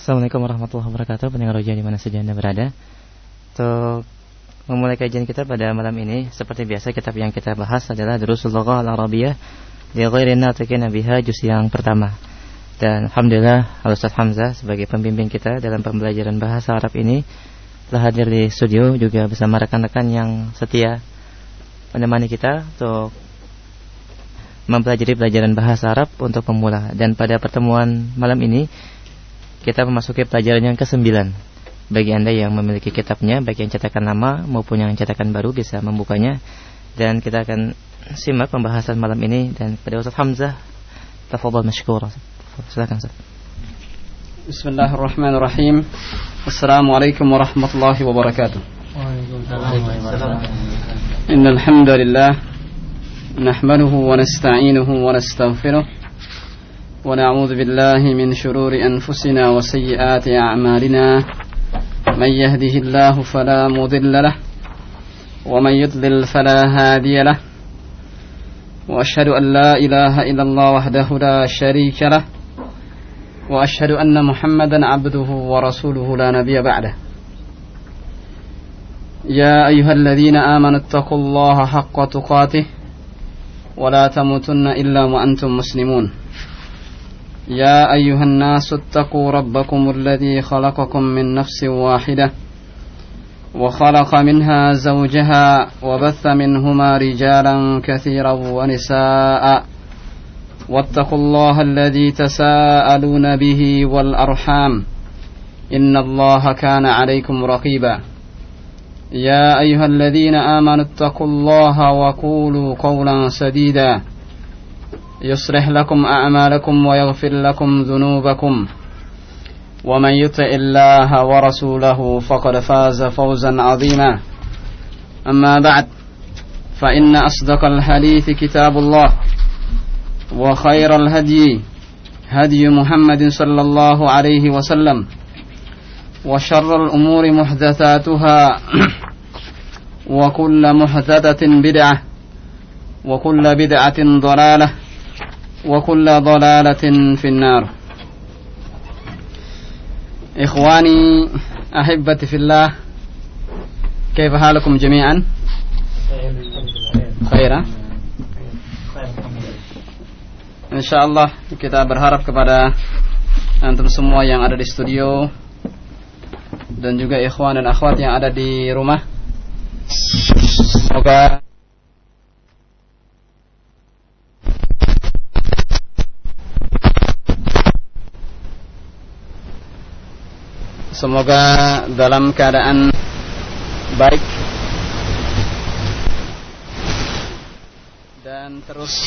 Assalamualaikum warahmatullahi wabarakatuh. Pendengar Roja di mana saja Anda berada. Untuk memulai kajian kita pada malam ini, seperti biasa kitab yang kita bahas adalah Durusul Lughah Al-Arabiyyah li Ghairi Natiqin Biha juz yang pertama. Dan alhamdulillah Al-Ustaz Hamzah sebagai pembimbing kita dalam pembelajaran bahasa Arab ini telah hadir di studio juga bersama rekan-rekan yang setia menemani kita untuk mempelajari pelajaran bahasa Arab untuk pemula. Dan pada pertemuan malam ini kita memasuki pelajaran yang ke-9. Bagi Anda yang memiliki kitabnya, baik yang cetakan lama maupun yang cetakan baru, bisa membukanya. Dan kita akan simak pembahasan malam ini. Dan pada Ustaz Hamzah, tafadhal mashkura. Silakan Ustaz. Bismillahirrahmanirrahim. Assalamualaikum warahmatullahi wabarakatuh. Waalaikumsalam. Innal hamdalillah nahmaduhu wa nasta'inuhu wa nastaghfiruh. ونعوذ بالله من شرور أنفسنا وسيئات أعمالنا من يهده الله فلا مضل له ومن يضلل فلا هادي له وأشهد أن لا إله إلا الله وحده لا شريك له وأشهد أن محمدا عبده ورسوله لا نبي بعده يا أيها الذين آمنوا اتقوا الله حق تقاته ولا تموتن إلا وأنتم مسلمون يا أيها الناس اتقوا ربكم الذي خلقكم من نفس واحدة وخلق منها زوجها وبث منهما رجالا كثيرا ونساء واتقوا الله الذي تساءلون به والأرحام إن الله كان عليكم رقيبا يا أيها الذين آمنوا اتقوا الله وقولوا قولا سديدا يصلح لكم أعمالكم ويغفر لكم ذنوبكم ومن يطع الله ورسوله فقد فاز فوزا عظيما أما بعد فإن أصدق الحديث كتاب الله وخير الهدي هدي محمد صلى الله عليه وسلم وشر الأمور محدثاتها وكل محدثة بدعة وكل بدعة ضلالة وكل ضلالة في النار إخواني أحبتي في الله كيف حالكم جميعا خيرا Insyaallah kita berharap kepada antum semua yang ada di studio dan juga ikhwan dan akhwat yang ada di rumah, semoga dalam keadaan baik dan terus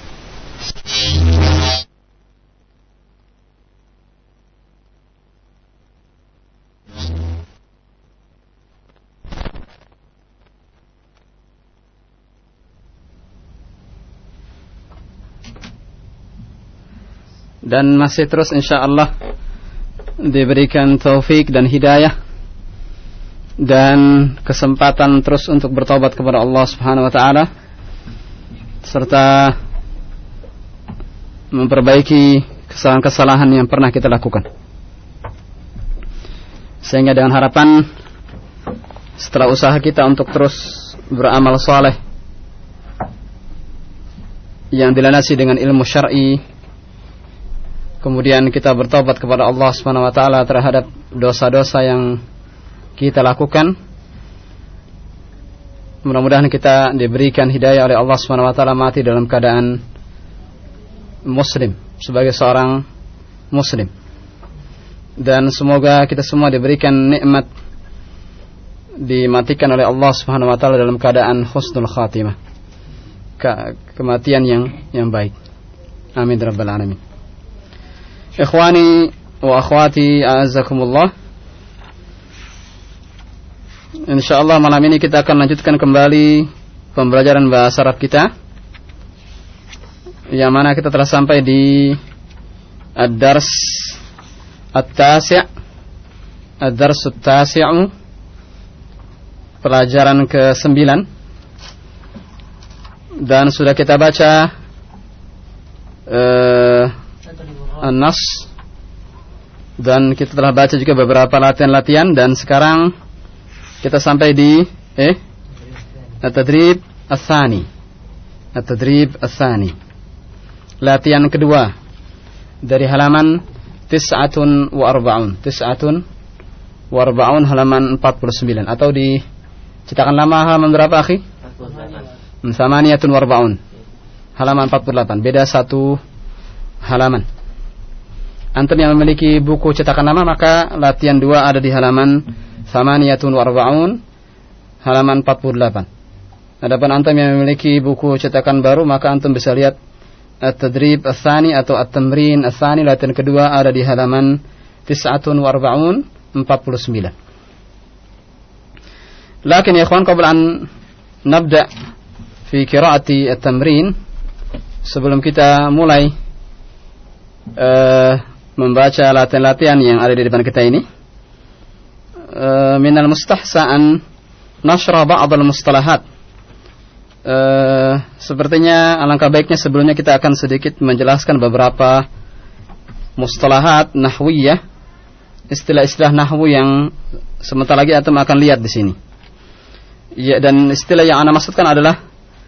dan masih terus insyaallah diberikan taufik dan hidayah dan kesempatan terus untuk bertobat kepada Allah Subhanahu wa taala serta memperbaiki kesalahan-kesalahan yang pernah kita lakukan, sehingga dengan harapan setelah usaha kita untuk terus beramal saleh yang dilandasi dengan ilmu syar'i, kemudian kita bertobat kepada Allah Subhanahu wa taala terhadap dosa-dosa yang kita lakukan. Mudah-mudahan kita diberikan hidayah oleh Allah Subhanahu wa taala mati dalam keadaan muslim, sebagai seorang muslim. Dan semoga kita semua diberikan nikmat dimatikan oleh Allah Subhanahu wa taala dalam keadaan husnul khatimah, kematian yang baik. Amin ya rabbal alamin. Ikhwani wa akhwati a'azzakumullah. Insyaallah malam ini kita akan lanjutkan kembali pembelajaran bahasa Arab kita, yang mana kita telah sampai di ad-dars at-tasi', ad-dars at-tasi'u, pelajaran ke-9, dan sudah kita baca An-Nas Dan kita telah baca juga beberapa latihan-latihan. Dan sekarang kita sampai di At-Tadrib Ats-Tsani. At-Tadrib Ats-Tsani, latihan kedua dari halaman 49 halaman 49, atau di cetakan lama halaman berapa, akhi? 48 halaman 48, beda satu halaman. Antum yang memiliki buku cetakan lama, maka latihan 2 ada di halaman 48 halaman 48. Adapun antum yang memiliki buku cetakan baru, maka antum bisa lihat At-Tadrib Ats-Tsani atau At-Tamrin Ats-Tsani, latihan kedua ada di halaman 49. Lakin ya ikhwan, qabla an nabda fi qiraati at-tamrin, sebelum kita mulai membaca latihan-latihan yang ada di depan kita ini, minal mustahsa an nashra ba'd al-mustalahat. Sepertinya alangkah baiknya sebelumnya kita akan sedikit menjelaskan beberapa mustalahat nahwiyah, istilah-istilah nahwu yang sebentar lagi antum akan lihat di sini. Ya, dan istilah yang ana maksudkan adalah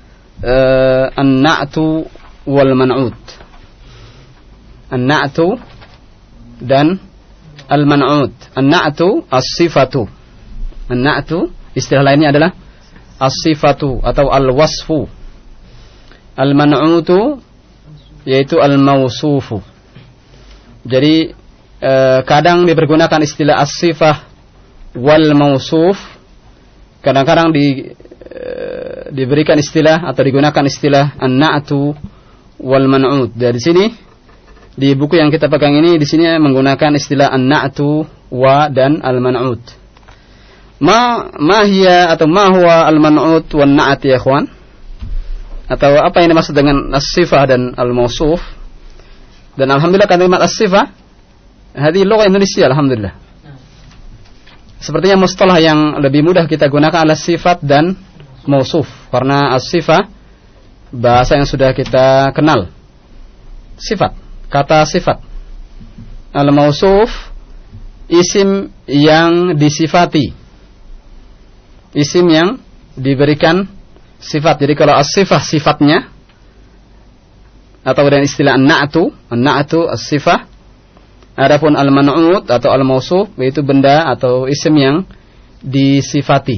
an-na'tu wal man'ut. An-na'tu dan al-man'ut. An-na'tu as-sifatu. An-na'tu istilah lainnya adalah as-sifatu atau al-wasfu. Al-man'utu yaitu al-mausufu. Jadi kadang dipergunakan istilah as-sifah wal mausuf, kadang-kadang diberikan istilah atau digunakan istilah an-na'tu wal man'ut. Dari sini di buku yang kita pegang ini, di sini menggunakan istilah an-na'tu wa dan al-man'ut. Ma hiya atau ma huwa al-man'ut wan na'at ya ikhwan? Atau apa yang dimaksud dengan as-sifah dan al-mausuf? Dan alhamdulillah kalimat as-sifah hadhihi lugha Indonesia, alhamdulillah. Sepertinya mustalah yang lebih mudah kita gunakan adalah sifat dan mausuf, karena as-sifah bahasa yang sudah kita kenal. Sifat, kata sifat. Al-mausuf isim yang disifati, isim yang diberikan sifat. Jadi kalau as-sifah sifatnya, atau dengan istilah an-na'tu as-sifah. Adapun al-man'ut atau al-mausuf yaitu benda atau isim yang disifati.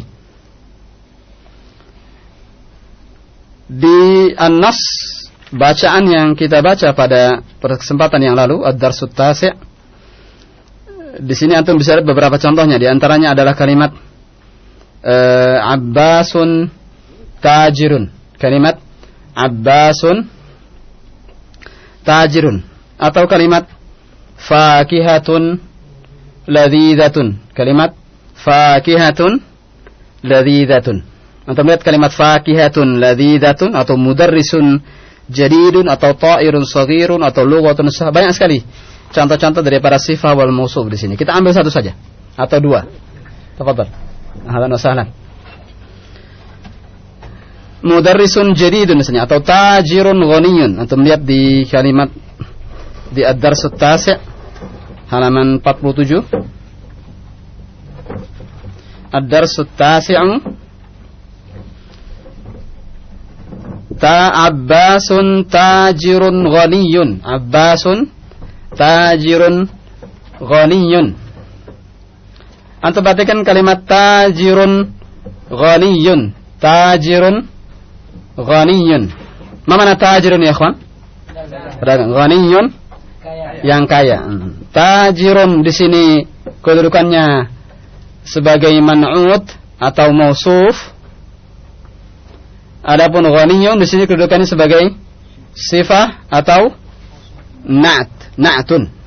Di an-nas, bacaan yang kita baca pada kesempatan yang lalu, ad-darsut tasi', di sini antum bisa lihat beberapa contohnya. Di antaranya adalah kalimat Abbasun tajirun. Kalimat Abbasun tajirun, atau kalimat fakihatun ladhidatun. Kalimat fakihatun ladhidatun. Antum lihat kalimat fakihatun ladhidatun, atau mudarrisun jadidun, atau ta'irun saghirun, atau lughatun sah. Banyak sekali contoh-contoh daripada sifah wal mausuf di sini. Kita ambil satu saja atau dua. Tafadhal. Ahlan wa sahlan. Mudarrisun jadidun misalnya, atau tajirun ghaniyun. Antum lihat di kalimat di ad-darsut tasi' halaman 47. Ad-darsut tasi'u Abbasun tajirun ghaniyun. Abbasun tajirun ghaniyun. Antum perhatikan kalimat tajirun ghaniyun. Tajirun ghaniyun. Ma mana tajirun ya ikhwan? Ghaniyun yang kaya. Tajirun di sini kedudukannya sebagai man'ut atau mausuf. Adapun ghaniyun di sini kedudukannya sebagai sifah atau na'tun.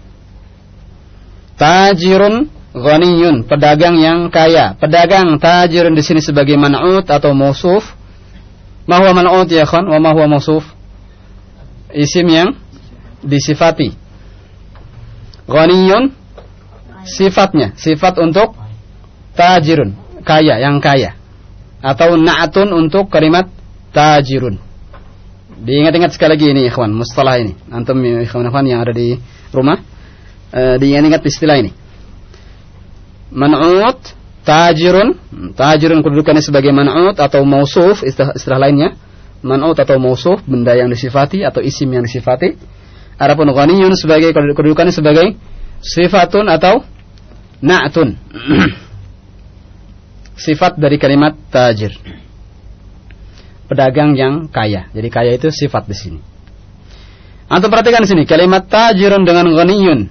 Tajirun ghaniyun, pedagang yang kaya. Pedagang tajirun di sini sebagai man'ut atau mausuf. Ma huwa man'ut ya ikhwan wa ma huwa mausuf? Isim yang disifati. Ghaniyun sifatnya, sifat untuk tajirun, kaya, yang kaya. Atau na'atun untuk kalimat tajirun. Diingat-ingat sekali lagi ini ikhwan, mustalah ini. Antum ikhwan yang ada di rumah, diingat istilah ini. Man'ut, tajirun. Tajirun kedudukannya sebagai man'ut atau mausuf, istilah lainnya. Man'ut atau mausuf, benda yang disifati atau isim yang disifati. Adapun ghaniyun sebagai kedudukannya sebagai sifatun atau na'tun. Sifat dari kalimat tajir. Pedagang yang kaya. Jadi kaya itu sifat di sini. Antum perhatikan di sini kalimat tajirun dengan ghaniyun.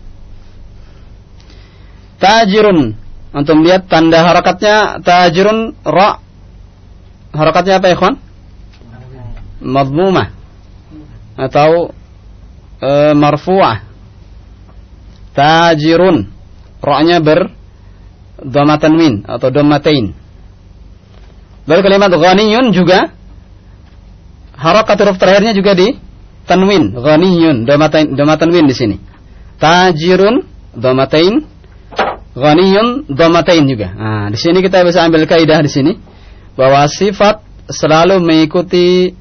Tajirun, antum lihat tanda harakatnya tajirun ra. Harakatnya apa ya, ikhwan? Madmumah atau marfu'ah. Tajirun, ra-nya dhamma tanwin atau dhammatain. Lalu kalimat ghaniyun juga harakat huruf terakhirnya juga di tanwin, ghaniyun, dhamma tanwin di sini. Tajirun dhammatain, ghaniyun dhammatain juga. Nah, di sini kita bisa ambil kaidah di sini bahwa sifat selalu mengikuti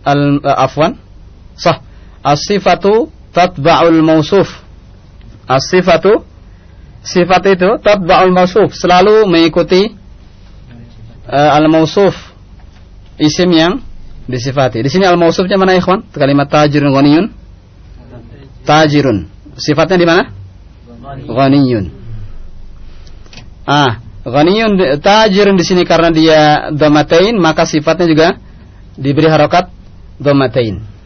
as-sifatu tatba'ul mausuf. Sifat itu tatba'ul mausuf, selalu mengikuti al-mausuf, isim yang disifati. Di sini al-mausufnya mana, ikhwan? Kalimat tajirun ghaniyun. Tajirun. Sifatnya di mana? Ghaniyun. Ghaniyun, tajirun di sini karena dia dhammatain, maka sifatnya juga diberi harakat dhammatain.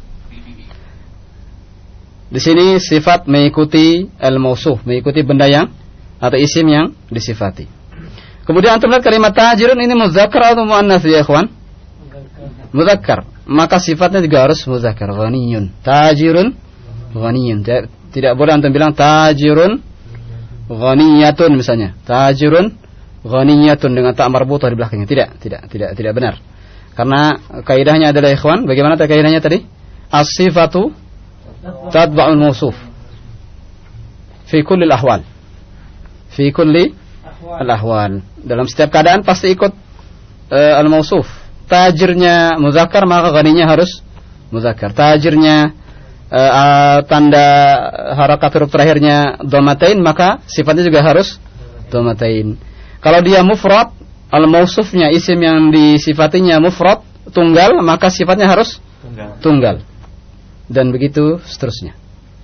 Di sini sifat mengikuti al-mausuf, mengikuti benda yang atau isim yang disifati. Kemudian antum lihat kalimat tajirun ini muzakkar atau muannats ya ikhwan? Muzakkar. Maka sifatnya juga harus muzakkar, ghaniyun. Tajirun ghaniyun. Tidak boleh antum bilang tajirun ghaniyatun misalnya. Tajirun ghaniyatun dengan ta marbutah di belakangnya. Tidak benar. Karena kaidahnya adalah ikhwan, bagaimana kaidahnya tadi? As-sifatu tatba'ul mausuf fi kulli al-ahwal. Fi kulli al-ahwal. Dalam setiap keadaan pasti ikut al-mausuf. Tajirnya muzakkar maka ghaninya harus muzakkar. Tajirnya tanda harakat huruf terakhirnya dhammatain maka sifatnya juga harus dhammatain. Kalau dia mufrad, al-mausufnya isim yang disifatinya mufrad tunggal, maka sifatnya harus tunggal. Dan begitu seterusnya.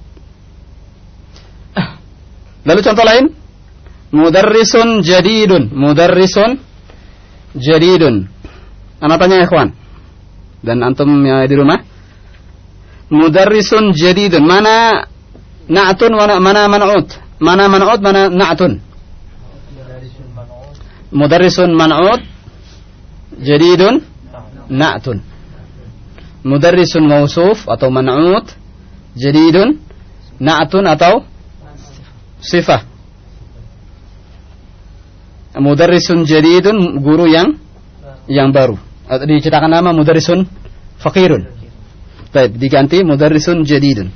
Lalu contoh lain, mudarrisun jadidun. Mudarrisun jadidun. Ana tanya ya ikhwan dan antum yang di rumah, mudarrisun jadidun, mana na'tun mana man'ut? Mana man'ut, mana na'tun? Mudarrisun man'ut, jadidun na'tun. Mudarrisun mausuf atau man'ut, jadidun na'tun atau sifah. Mudarrisun jadidun, guru yang baru. Diciptakan nama mudarrisun faqirun. Baik, diganti mudarrisun jadidun.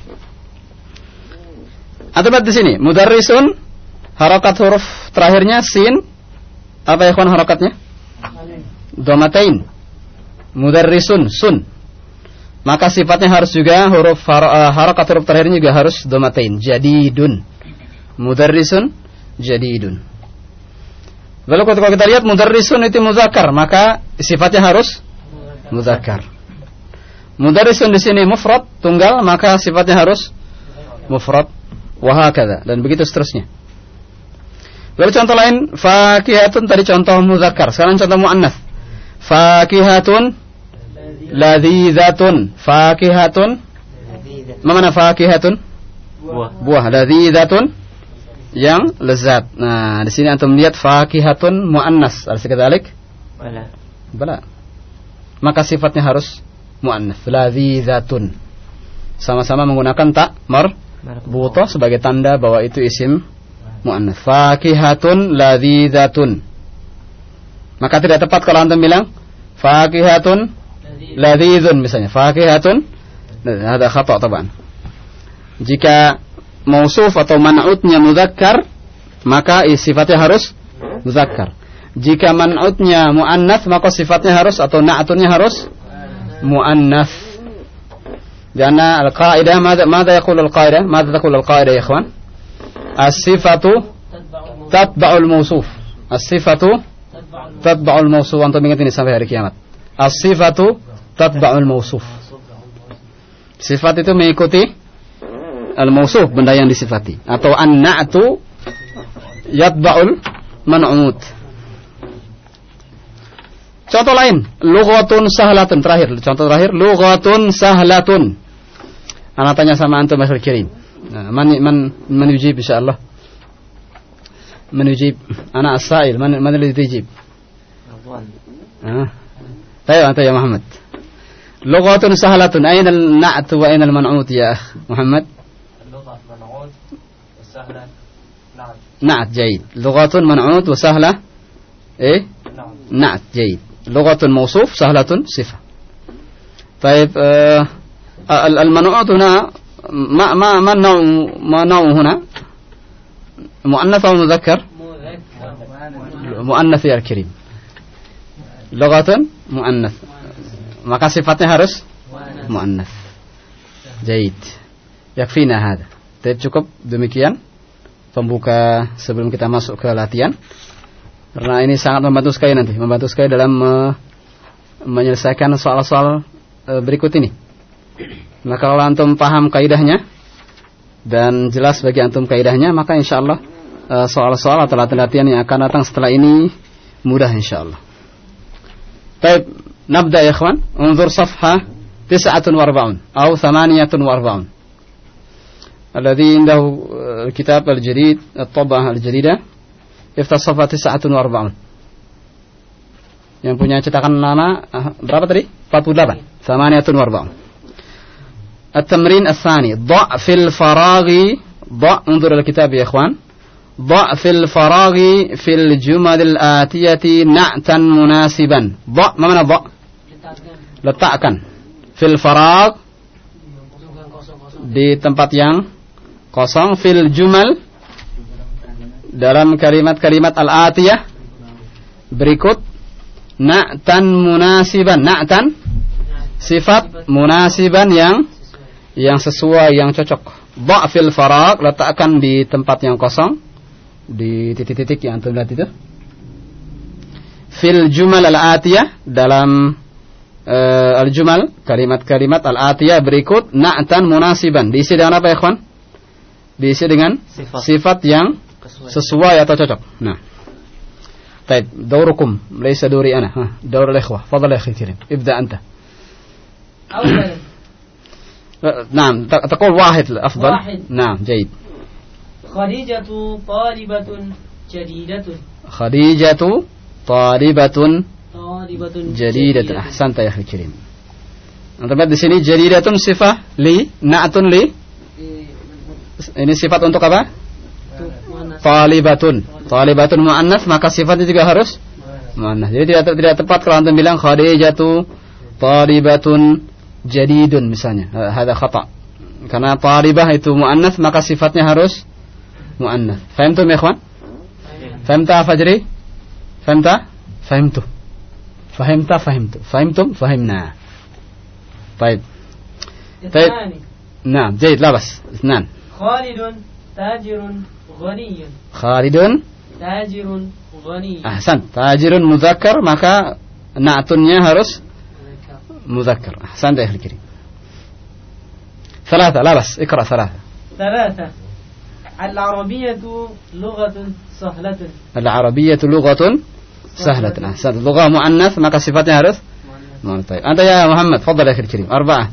Atau di sini mudarrisun harakat huruf terakhirnya sin. Apa ya kawan harakatnya? Dhammatain. Mudarrisun sun. Maka sifatnya harus juga huruf harakat huruf terakhirnya juga harus dhammatain. Jadidun. Mudarrisun jadidun. Lalu kalau kita lihat mudarrisun itu muzakkar, maka sifatnya harus muzakkar. Mudarrisun di sini mufrad tunggal, maka sifatnya harus mufrad. Wa hakadha, dan begitu seterusnya. Lalu contoh lain, fakihatun tadi contoh muzakkar, sekarang contoh muannats. Fakihatun ladhidzatun. Fakihatun, mana fakihatun? Buah. Ladhidzatun, yang lezat. Nah, di sini antum lihat fakihatun muannas. Al-sekadzalik? Bala. Maka sifatnya harus muannas. Ladhidzatun. Sama-sama menggunakan ta marbutah sebagai tanda bahwa itu isim muannas. Fakihatun ladhidzatun. Maka tidak tepat kalau antum bilang fakihatun ladhidzun misalnya. Fakihatun, ada khata' taban. Jika mausuf atau man'utnya muzakkar, maka sifatnya harus muzakkar. Jika man'utnya muannats, maka sifatnya harus atau na'tunnya harus muannats. Karena al-qaidah, ماذا يقول القاعدة؟ ماذا تقول القاعدة يا إخوان؟ As-sifatu tatba'ul mausuf. As-sifatu tatba'ul mausuf. Antum ingat ini sampai hari kiamat. As-sifatu tatba'ul mausuf. Sifat itu mengikuti al-mausuf, benda yang disifati. Atau an-na'tu yatba'ul man'ut. Contoh lain, lughatun sahlatun. Terakhir, contoh terakhir, lughatun sahlatun. Ana tanya sama antum akhir kirim. Nah, man yujib insyaallah. Man yujib? Ana as-sa'il, man alladhi yujib? Tayo anta ya Muhammad. Lughatun sahlatun, aina al-na'tu wa aina al-man'ut ya akh Muhammad? Al-lughat man'ut wa sahla na'at. Na'at, jayyid. Lughatun man'ut wa sahla na'at, jayyid. لغة موصوف سهلة صفة. طيب المنعوت هنا ما نوع هنا مؤنث أو مذكر؟ مؤنث يا الكريم. لغة مؤنث maka sifatnya harus mu'annath. Jaid. Yakfina hada. Tapi cukup demikian pembuka sebelum kita masuk ke latihan. Karena ini sangat membantu sekali nanti, membantu sekali dalam menyelesaikan soal-soal berikut ini. Nah, kalau antum paham kaidahnya dan jelas bagi antum kaidahnya, maka insyaallah soal-soal atau latihan yang akan datang setelah ini mudah insyaallah. Baik, nabda ya ikhwan. Unzur safha 49 atau 48. Alladhi indahu kitab al-jadid, at-tab'ah al-jadidah. Iftah Safa 49. Yang punya cetakan lama berapa tadi? 48. 48. At-tamrin ats-tsani, dha' fil faraghi, dha' unzur al-kitab ya ikhwan. Dha' fil faraghi fil jumal al-atiyati na'tan munasiban. Dha' ma mana dha'? Letakkan. Fil faragh di tempat yang kosong, fil jumal dalam kalimat-kalimat al-atiyah berikut na'tan munasiban. Na'tan sifat, munasiban yang sesuai, yang cocok. Dha' fil faraq, letakkan di tempat yang kosong, di titik-titik yang antum lihat itu. Fil jumal al-atiyah, dalam al-jumal, kalimat-kalimat al-atiyah berikut na'tan munasiban. Diisi dengan apa ya ikhwan? Diisi dengan sifat yang sesuai atau cocok. Nah. طيب دوركم ليس دوري أنا. دور الإخوة. تفضل يا أخي الكريم. ابدأ أنت. أولا. نعم تقول واحد أفضل. واحد. نعم جيد. خديجة طالبة جديدة. خديجة طالبة جديدة. جديدة. أحسنت يا أخي الكريم. Antum lihat di sini jadidatun sifah li, na'atun li. Ini sifat untuk apa? Talibatun. Talibatun mu'annas, maka sifatnya juga harus mu'annas. Jadi tidak tepat kalau antum bilang khadijatu talibatun jadidun misalnya. Hada khata. Karena talibah itu mu'annas, maka sifatnya harus mu'annas. Fahimtum ya ikhwan? Fahimta Fajri? Fahimta? Fahimtu. Fahimta fahimtu. Fahimtum? Fahimna. Baik. Baik. Nah, jayid, labas. Isnan. Khalidun tajirun ghaniyun. Khalidun tajirun ghaniyun. Ahsan. Tajirun muzakkar, maka na'tunnya harus muzakkar. Ahsan ya akhil kirim. ثلاثة لا بس اقرأ ثلاثة. العربية لغة سهلة. العربية لغة سهلة. أحسن. لغة مؤنث maka sifatnya harus mu'annath. طيب. أنت يا محمد تفضل يا أخي الكريم. أربعة.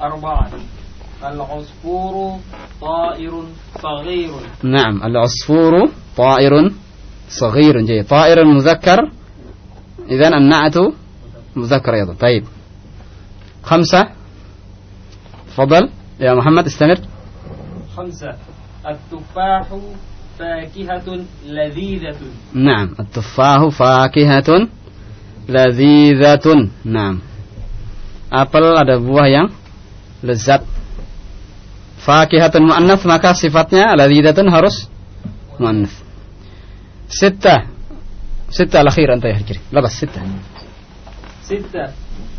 العصفور طائر صغير. نعم العصفور طائر صغير. جيد. طائر مذكر، إذن النعت مذكر أيضا. طيب. 5. تفضل يا محمد استمر. 5. التفاح فاكهة لذيذة. نعم التفاح فاكهة لذيذة. نعم. Apel ada buah yang lezat. Fakihatun mu'annath, maka sifatnya ladhidatun harus mu'annath. 6 الأخير أنت يا الكريم. لبس 6.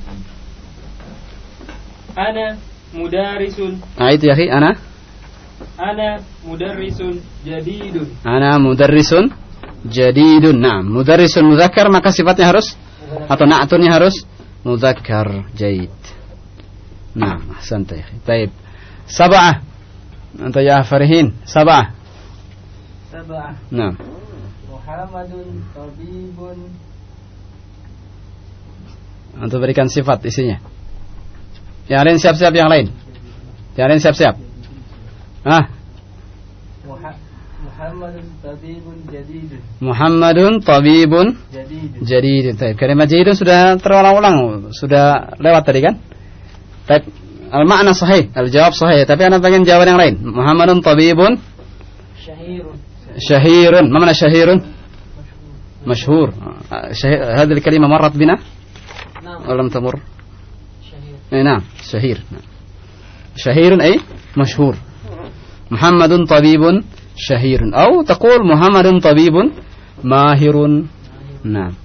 أنا مدارس. أعيد يا أخي. أنا Ana mudarrisun jadidun. Ana mudarrisun jadidun. Nah, mudarrisun mudzakkar maka sifatnya harus atau na'tunnya harus mudzakkar. Jaid. Nah, ahsanta ya. Baik. Sab'ah. Anta ya Farihin. Sab'ah. Nah. Muhammadun tabibun. Untuk berikan sifat isinya. Yang lain siap-siap yang lain. Yang lain siap-siap. Muhammadun tabibun jadidun. Muhammadun tabibun jadidun. Baik, kalimat jadidun sudah terulang-ulang, sudah lewat tadi kan? Baik, al-makna sahih, al-jawab sahih, tapi ana pengen jawaban yang lain. Muhammadun tabibun syahirun. Ma mana syahirun? Masyhur. Hadhihi al-kalima marrat bina? Alam tamur. Naam, syahir. Syahirun ay masyhur. Muhammadun tabibun syahirun. Atau taqul Muhammadun tabibun mahirun. Naam.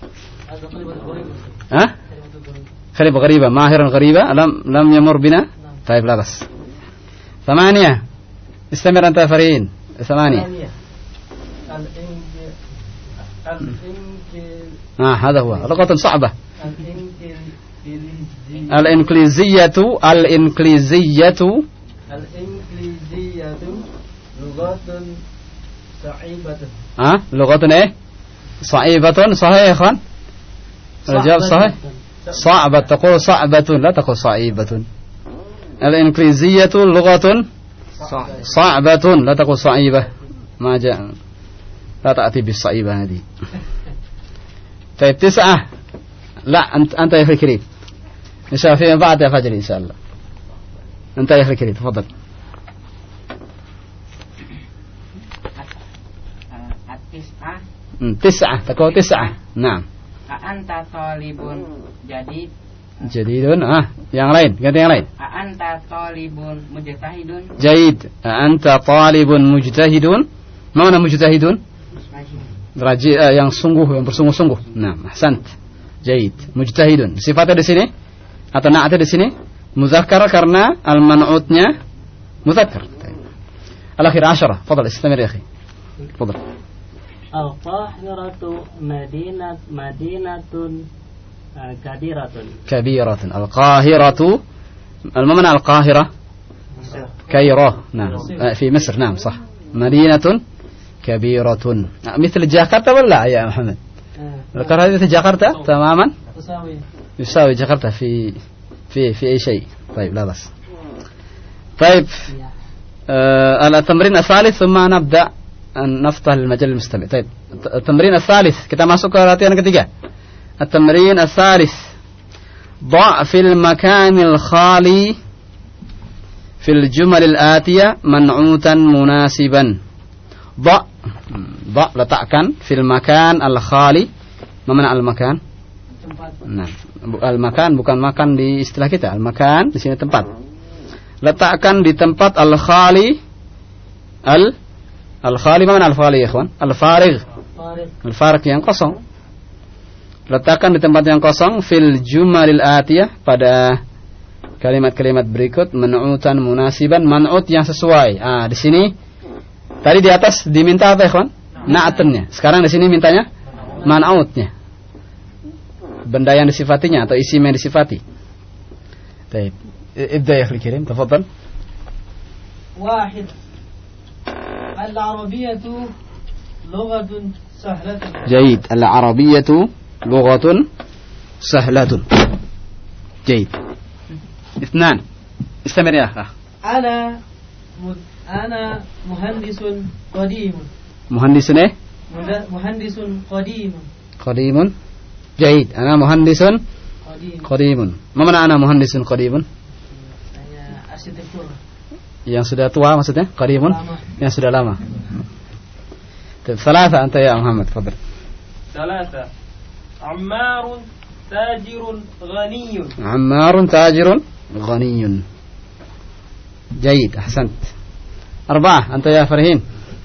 كلمة غريبة ماهر غريبة لم يمر بنا. طيب لا بس. 8 استمر أنت فرين. 8 هذا هو لغة صعبة. الإنجليزية لغة صعيبة. لغة إيه؟ صعيبة. صحيح يا إخوان؟ الجواب صحيح. صعبة تقول صعبة لا تقول صعيبة. الإنجليزية لغة صعبة لا تقول صعيبة. ما جاء لا تأتي بالصعيبة هذه. طيب 9 لا أنت يا أخي الكريم إن شاء الله فيما بعد يا فجر إن شاء الله. أنت يا أخي الكريم تفضل. 9 تقول 9. نعم. Anta talibun jadidun. Yang lain, ganti yang lain. Anta talibun mujtahidun. Jaid. Anta talibun mujtahidun. Mana mujtahidun? Yang sungguh, yang bersungguh-sungguh. Nah, ahsant. Jaid. Mujtahidun. Sifatnya di sini atau na'atnya di sini muzakkar karena al-man'utnya muzakkar. Al-akhir 10. Fadal istamir ya akhi. Fadal. Al-Qahiratu madinatun kabiratun. Al-Qahiratu المعنى القاهرة كايرو. نعم في مصر. نعم صح. مدينة كبيرة مثل جاكرتا ولا يا محمد؟ القاهرة مثل جاكرتا تماما يساوي جاكرتا في أي شيء. طيب لا بس. طيب التمرين الثالث ثم نبدأ أن نفتح المجال المستمع. طيب التمرين الثالث kita masuk ke latihan ketiga. التمرين الثالث ضع في المكان الخالي في الجمل الآتية منعوتا مناسبا. ضع letakkan في المكان الخالي. ما معنى المكان؟ Nah, al-makan bukan makan di istilah kita. Al-makan di sini tempat. Letakkan di tempat al-khali. Al-khali mana al-khali ya ikhwan? Al-farig. Al-farig yang kosong. Letakkan di tempat yang kosong fil jumalil atiyah pada kalimat-kalimat berikut man'utan munasiban. Man'ut yang sesuai. Di sini tadi di atas diminta apa ikhwan? Na'atnya. Sekarang di sini mintanya man'utnya. Benda yang disifatinya atau isim yang disifati. Baik. Ibda ya akhi kirim, tafadhal. 1 العربية لغة سهلة. جيد. العربية لغة سهلة. جيد. 2 استمر يا أخي. أنا مهندس قديم. مهندس إيه؟ مهندس قديم. قديم. جيد. أنا مهندس قديم. ما معنى أنا مهندس قديم؟ Yang sudah tua maksudnya? Qadimun? Yang sudah lama. 3 anta ya Muhammad, fadhil. 3 Ammarun tajirun ghaniyun. Ammarun tajirun ghaniyun. Jayyid, ahsant. 4 anta ya Farhin.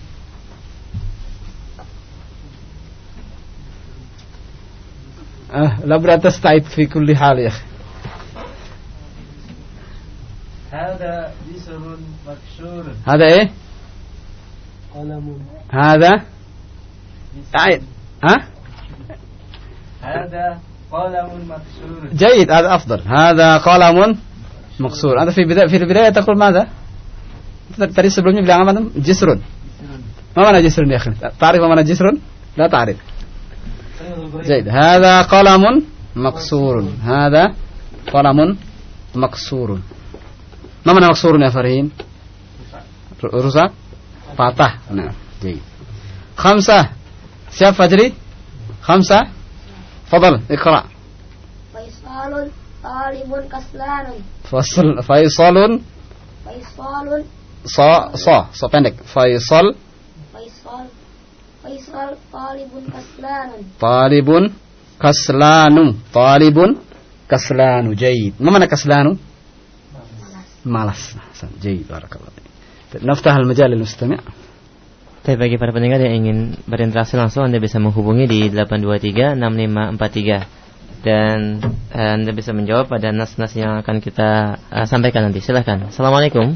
لا تستعد في كل حال يا أخي. هذا جسر مكسور. هذا إيه؟ قلم. هذا أعد. هذا قلم مكسور. جيد، هذا أفضل. هذا قلم مكسور. أنت في البداية تقول ماذا؟ tadi sebelumnya bilang apa? Jisrun. ما معنى جسر يا أخي؟ تعرف ما معنى جسر؟ لا تعرف. جيد. هذا قلم مكسور. هذا قلم مكسور. ما معنى مكسور يا فرهين؟ rusak, patah. Nah, جيد. خمسة. Siap Fajri? خمسة. تفضل اقرأ. فيصل طالب كسلان. فيصل صا pendek. فيصل طالب كسلان. جيد. ما معنى كسلان؟ malas. جيد. بارك الله. نفتح المجال للمستمع. Tapi bagi para pendengar yang ingin berinteraksi langsung, Anda bisa menghubungi di 8236543 dan Anda bisa menjawab pada nas-nas yang akan kita sampaikan nanti. Silakan. Assalamualaikum.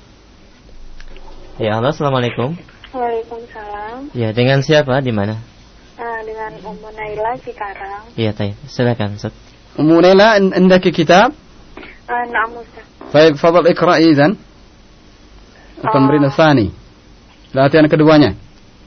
Ya, halo, assalamualaikum. Waalaikumsalam. Ya, dengan siapa? Di mana? Dengan Ummu Naila Cikarang. Iya, tayyib. Silakan, Ustaz. Ummu Naila, عندك كتاب؟ نعم Ustaz. طيب تفضل اقرأ إذن التمرين الثاني. Latihan keduanya.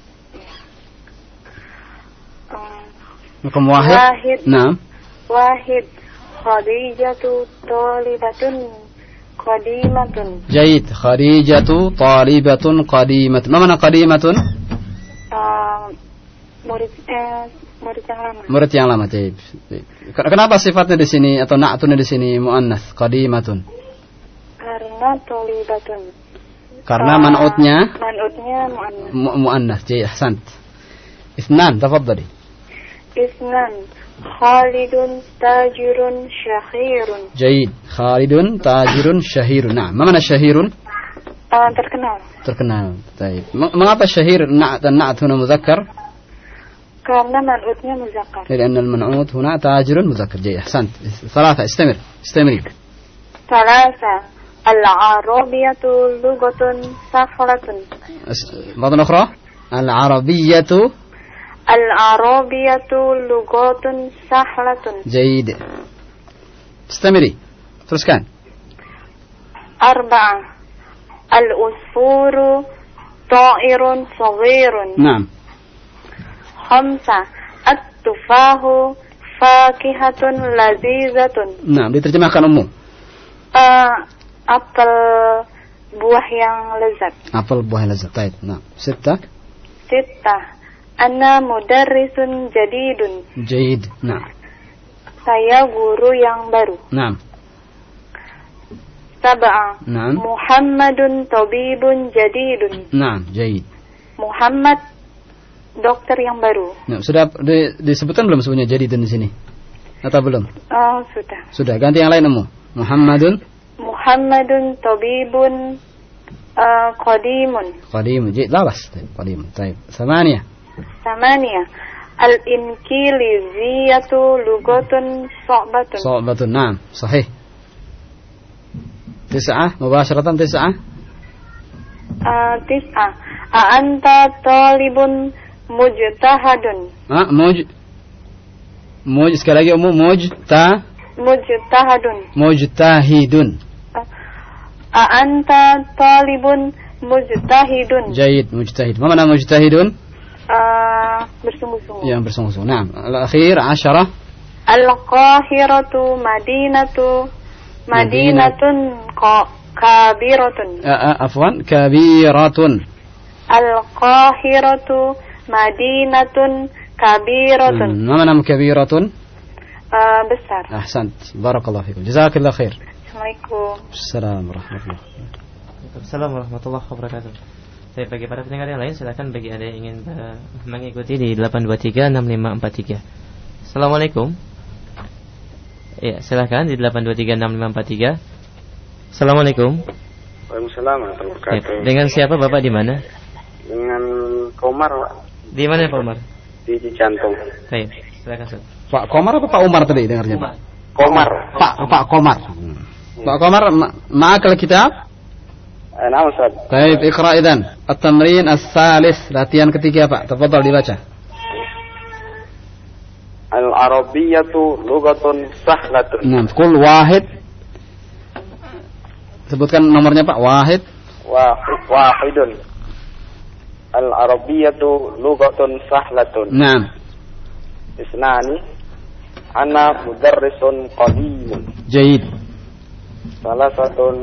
Raqam wahid. Naam. Wahid. Khadijatu talibatun qadimatun. Jaid. Khadijatu talibatun qadimatun. Ma mana qadimatun? Murid yang lama. Murid yang lama. Jaid. Kenapa sifatnya di sini atau na'tun di sini muannas qadimatun? Karena talibatun. Karena man'utnya muannas. Jayyid, ahsant. Ithnan, tafadhali. Ithnan. Khalidun tajirun syahirun. Jayyid. Khalidun tajirun syahirun. Nah, ma mana syahirun? Terkenal. Baik. Mengapa syahir na'at huna muzakkar? Karena man'utnya muzakkar. Karena al-man'ut huna tajirun muzakkar. Jayyid, ahsant. Thalatha, istamir. Thalatha. العربية لغة سهلة. مرة أخرى. العربية لغة سهلة. جيد. استمري. teruskan. 4. العصفور طائر صغير. نعم. 5. التفاح فاكهة لذيذة. نعم, diterjemahkan Ummu. Apel buah yang lezat. Apel buah yang lezat. Baik. Nah, 6. Ana mudarrisun jadidun. Jaid. Nah. Saya guru yang baru. Nah. 7. Nah. Muhammadun tabibun jadidun. Nah, jaid. Muhammad dokter yang baru. Nah, sudah disebutkan belum sebenarnya jadidun di sini? Atau belum? Oh, sudah. Sudah, ganti yang lain Ummu. Muhammadun tabibun qadimun. Jaid, lawas. Qadimun. Baik. 8. Al-inkiliziyatu lugatun so'batun. Naam, sahih. 9. Mubasharatan 9. 9. A'anta talibun mujtahadun. Sekali lagi Ummu. Mujtahidun. A'anta talibun mujtahidun. Jaid, mujtahid. Ma mana mujtahidun? Bersungguh-sungguh. Yang bersungguh-sungguh. Naam. Al-akhir 10. Al-Qahiratu madinatun kabiratun. Afwan, kabiratun. Al-Qahiratu madinatun kabiratun. Ma mana kabiratun? Besar. Ahsant. Barakallahu fikum. Jazakallahu khair. Assalamualaikum. Assalamualaikum warahmatullahi wabarakatuh. Saya bagi para pendengar yang lain, silakan bagi Anda yang ingin mengikuti di 8236543. Assalamualaikum. Ya, silakan di 8236543. Assalamualaikum. Waalaikumsalam warahmatullahi wabarakatuh. Dengan siapa Bapak, di mana? Dengan Komar, Pak. Di mana Pak Umar? Di Cijantung. Baik, silakan Ustaz. Pak Komar atau Pak Umar tadi dengarnya, Pak? Komar. Pak Komar. Pak Komar, ma'akal kitab? Na'am Ustaz. Baik, iqra idzan. At-tamrin ats-tsalits, latihan ketiga Pak. Tafadhal dibaca. Al-Arabiyyatu lughatun sahlatun. Nah, qul wahid. Sebutkan nomornya Pak. Wahid. Wahidun. Al-Arabiyyatu lughatun sahlatun. Naam. Isnani. Ana mudarrisun qadimun. Jayyid. Salasatun.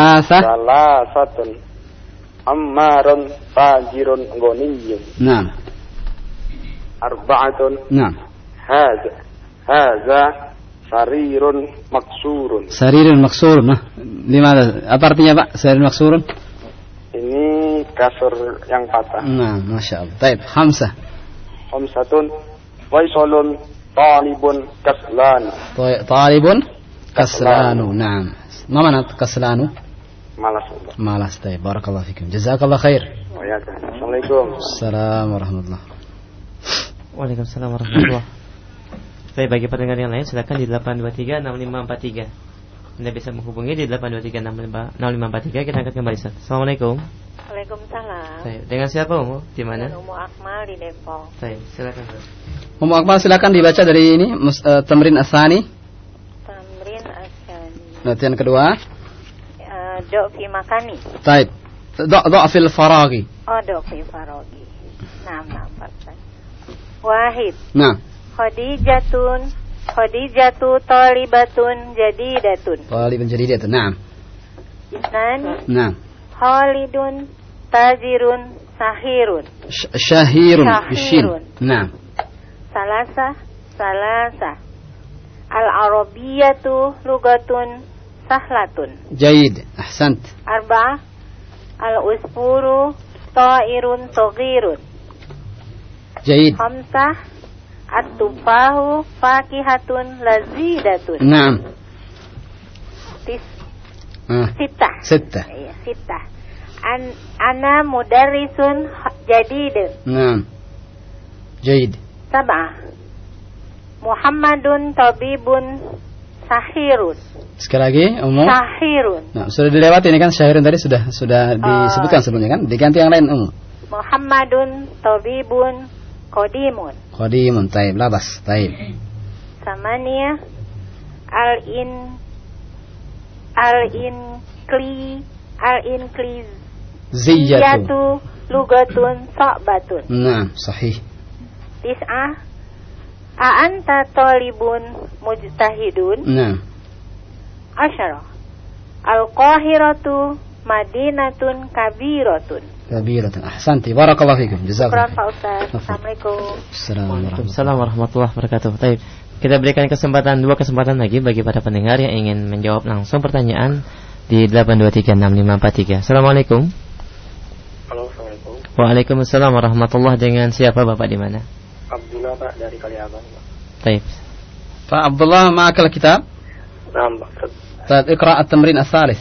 Ammarun fajirun ghaniyun. Naam. Arba'atun. Naam. Haza sarirun maksurun. Sarirun maksurun. Nah, dimana? Apa artinya Pak? Sarirun maksurun? Ini kasur yang patah. Nah, masya Allah. Baik, Hamzah. Hamsatun Waisalun talibun kaslan. Talibun kaslanu. Naam. Ma mana kaslanu? Malas. Baik, barakallahu fikum. Jazakallahu khair. Assalamualaikum. Assalamualaikum warahmatullahi. Waalaikumsalam warahmatullahi. Baik, bagi pendengar yang lain silakan di 8236543. Anda bisa menghubungi di 8236543. Kita angkat kembali. Assalamualaikum. Waalaikumsalam. Baik, dengan siapa Umu? Di mana? Umu Akmal di Depok. Baik, silakan. Umu Akmal silakan dibaca dari ini tamrin asani. Tamrin Asani. Latihan kedua. Do fi makani. Baik. Do fil faragi. Oh, do fi faragi. Naam, Pak. Wahid. Nah. Khadijatu talibatun jadidatun. Talibun jadidatun. Naam. Isnan. Naam. Khalidun tajirun sahirun. Syahirun. Bishin. Naam. Salasa. Al-Arabiyyatu lugatun sahlatun. Jayyid. Ahsant. Arba'ah. Al-usfuru ta'irun saghirun. Jayyid. Khamsah. At-tufahu fakihatun lazidatun. Naam. Sittah. Iya, sittah. Ana mudarrisun jadidun. Naam. Jayyid. Sab'ah. Muhammadun tabibun sahirun. Sekali lagi, Umum. Sahirun. Nah, sudah dilewati ini kan syahirun tadi sudah disebutkan sebelumnya kan? Diganti yang lain, Umum. Muhammadun tabibun qadimun. Qadimun, taib, labas, taib. Samania ziyatu lugatun sa'batun. Nah, sahih. Tis'ah. A'anta talibun mujtahidun. Nah. Asyara. Al-Qahiratu madinatun kabiratun. Ahsanti, barakallahu fikum. Jazakallahu. Pak Ustaz. Assalamualaikum. Assalamualaikum warahmatullahi wabarakatuh. Baik, kita berikan dua kesempatan lagi bagi para pendengar yang ingin menjawab langsung pertanyaan di 8236543. Assalamualaikum. Halo, assalamualaikum. Waalaikumsalam warahmatullahi. Dengan siapa Bapak di mana? Abdullah Pak dari Kaliabang. Baik. Pak Abdullah, ma'akal kitab? Naam, Pak. Tad iqra at-tamrin ats-tsalits.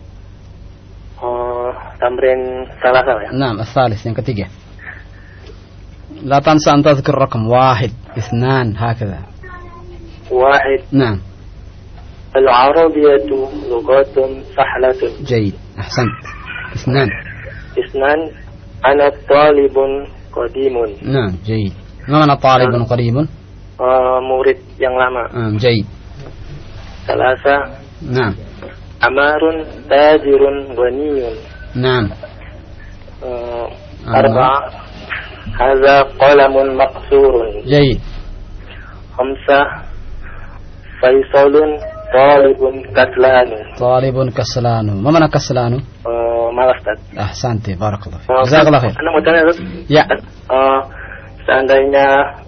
Tamrin salah ya? Naam, ats-tsalits yang ketiga. La tansa an tadhkur raqam wahid, ithnan, hakadha. Wahid. Naam. Al-Arabiyyatu lughatun sahlatun. Jayyid. Ahsant. Ithnan. Ana talibun qadimun. Naam, jayyid. Ma mana talibun qadimun? Murid yang lama. Jayyid. Salasa. Naam. Amarun tajirun ghaniyun. Naam. Arba'a. Hadza qalamun maqsurun. Jayyid. Khamsah. Faisalun talibun kaslanu. Ma mana kaslanu? Malas, Ustaz. Ahsanti, barakallahu. Jazakallahu khair. Anda mau tanya, Ustaz? Ya. Seandainya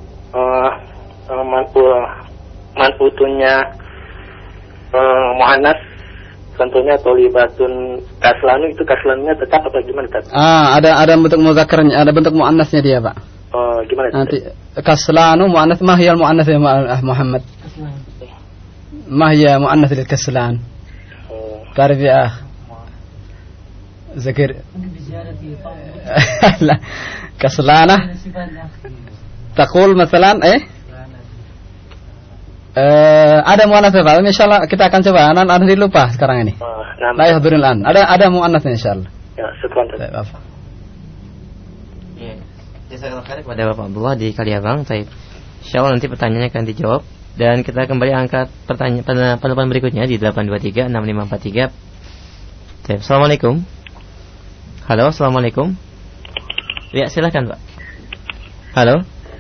manputunnya muannas, contohnya tolibatun kaslanu, itu kaslanunya tetap apa gimana, Ustaz? Ada bentuk mudzakarnya, ada bentuk muannasnya dia, Pak. Gimana, Ustaz? Nanti kaslanu muannas, ma hiya al-muannas ya Muhammad? Ma hiya muannas lil-kaslan? Ta'rif ya akh? Zakir. لا كسلانة تقول مثلا ada muannats Pak. Insyaallah kita akan coba. Nanti lupa sekarang ini. La yahdurul an. Ada muannasnya insyaallah. Ya, syukran. Apa? Iya. Jazakallahu khair kepada Bapak Abdullah di Kaliabang. Baik. Insyaallah nanti pertanyaannya akan dijawab dan kita kembali angkat pertanyaan penelpon berikutnya di 8236543. Baik. Assalamualaikum. Halo, assalamualaikum. Ya, silakan, Pak. Halo.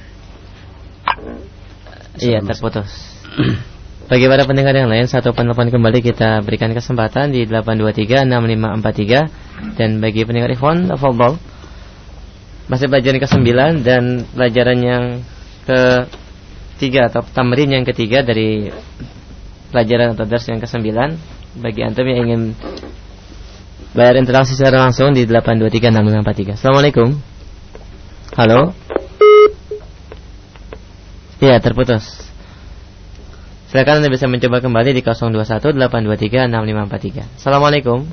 Iya, terputus. Bagi para pendengar yang lain, satu penelpon kembali kita berikan kesempatan di 8236543. Dan bagi pendengar ikhwan, tafadhol. Masih pelajaran ke-9 dan pelajaran yang ke-3 atau tamrin yang ketiga dari pelajaran atau dars yang ke-9. Bagi antum yang ingin bayar interaksi secara langsung di 8236543. Assalamualaikum. Halo. Iya, terputus. Silakan Anda bisa mencoba kembali di 0218236543. Assalamualaikum.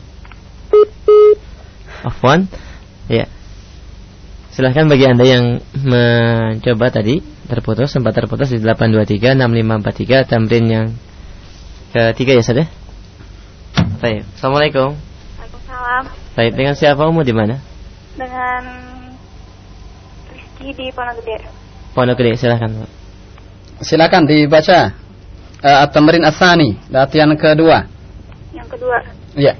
Afwan. Ya. Silahkan bagi Anda yang mencoba tadi sempat terputus di 8236543 tamrin yang ketiga ya Ustaz ya. Baik. Assalamualaikum. Waalaikumsalam. Baik, dengan siapa Umu di mana? Dengan Rizky di Pondok Gede. Pondok Gede, silakan Pak. Silakan dibaca at-tamrin ats-tsani, latihan kedua. Yang kedua. Iya.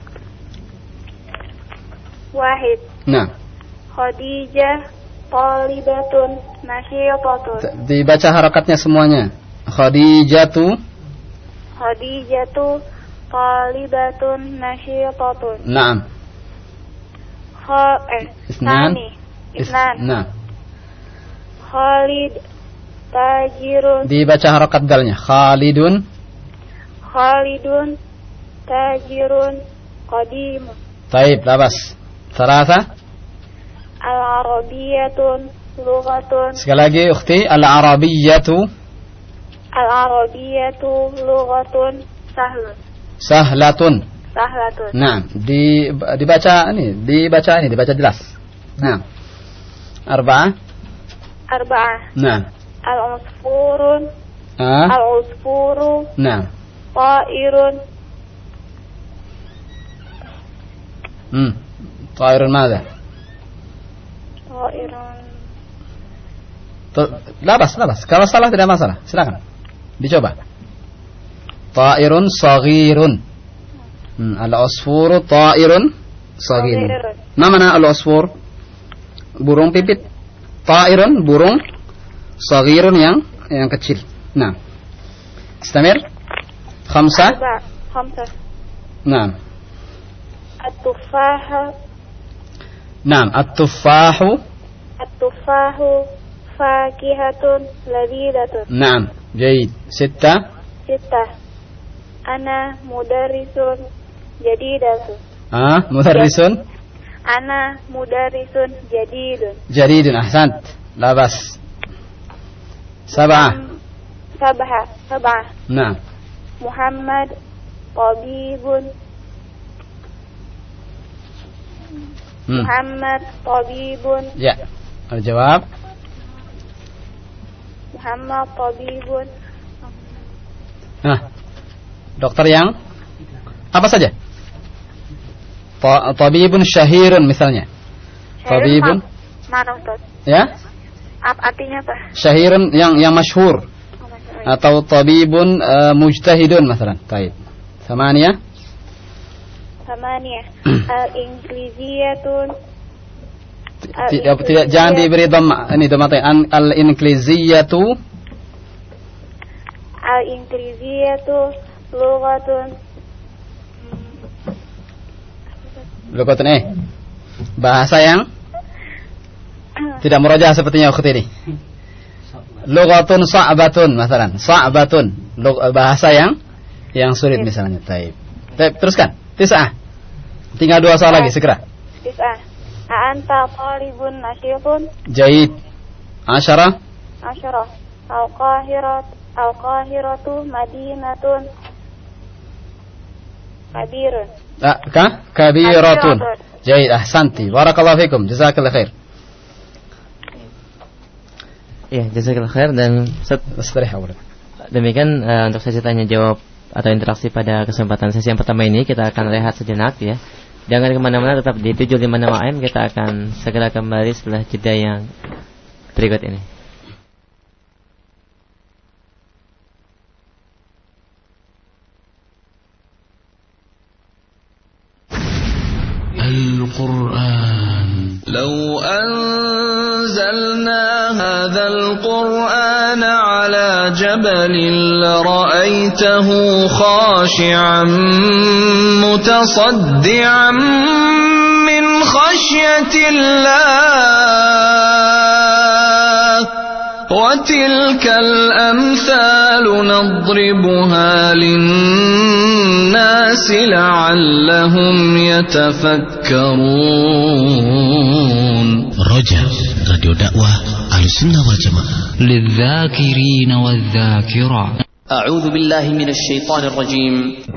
Wahid. Nah, Khadijah Thalibatun Nasyiatun. dibaca harakatnya semuanya. Khadijatu Thalibatun Nasyiatun. Naam. Isnan. Nah. Khalid Tajirun. Dibaca harakat dalnya. Khalidun Tajirun Qadimun. Taib, labas. Salasa. Al-Arabiyatun Lughatun. Sekali lagi ukhti, Al-Arabiyatu Lughatun Sahlatun. Sahlatun. Nah, dibaca jelas. Nah. Arba'ah. Nah. Al-Usfuru. Nah. Ta'irun. Ta'irun ماذا؟ Ta'irun. Labas. Kalau salah tidak masalah. Silakan. Dicoba. Ta'irun saghirun. Al-usfuru ta'irun saghirun. Mana al-usfur? Burung pipit. Ta'irun burung, saghirun yang kecil. Nah. Istamir. Khamsah. Nah. At-tuffahu fakihatun ladhidatun. Naam, jaid. Sittah. Ana mudarrisun jadidatun. Mudarrisun. Ana mudarrisun jadidun, ahsant. Labas. Sab'ah. Naam. Muhammad tabibun. Muhammad tabibun. Ya. Al-jawab. Muhammad tabibun. Dokter yang apa saja? Tabibun syahirun misalnya. Tabibun. Mana Ustaz? Ya? Artinya apa? Syahirun yang masyhur. Atau tabibun mujtahidun misalnya. Baik. Samaniyah. Al-Ingliziyatun. Tidak, jangan diberi dhamma. Ini dhamma. Al-Ingliziyatu. Lughatun. Bahasa yang tidak murajaah sepertinya ukhti ini. Lughatun sa'batun masalan. Sa'batun. Bahasa yang sulit misalnya. Baik. Teruskan. Tis'ah. Tinggal 2 soal lagi segera. Tis'ah. A'anta talibun nasyitun. Jaid. Asyarah. Al-Qahiratu madinatun kabirun. Kabiratun. Jaid, ahsanti. Barakallahu fikum. Jazakallahu khair. Ya, jazakallahu khair dan demikian untuk sesi tanya jawab atau interaksi pada kesempatan sesi yang pertama ini kita akan rehat sejenak ya. Jangan kemana-mana, tetap di 756 AM. Kita akan segera kembali setelah jeda yang berikut ini. Al-Quran. Lau anzalna hadzal Qur'an ala jabalin lara'aitahu khashi'an mutasaddian min khashyatillah wa tilkal amthalu nadribuha للناس لعلهم يتفكرون. رجاء راديو دعوة السنة والجماعة للذاكرين والذاكرات. أعوذ بالله من الشيطان الرجيم.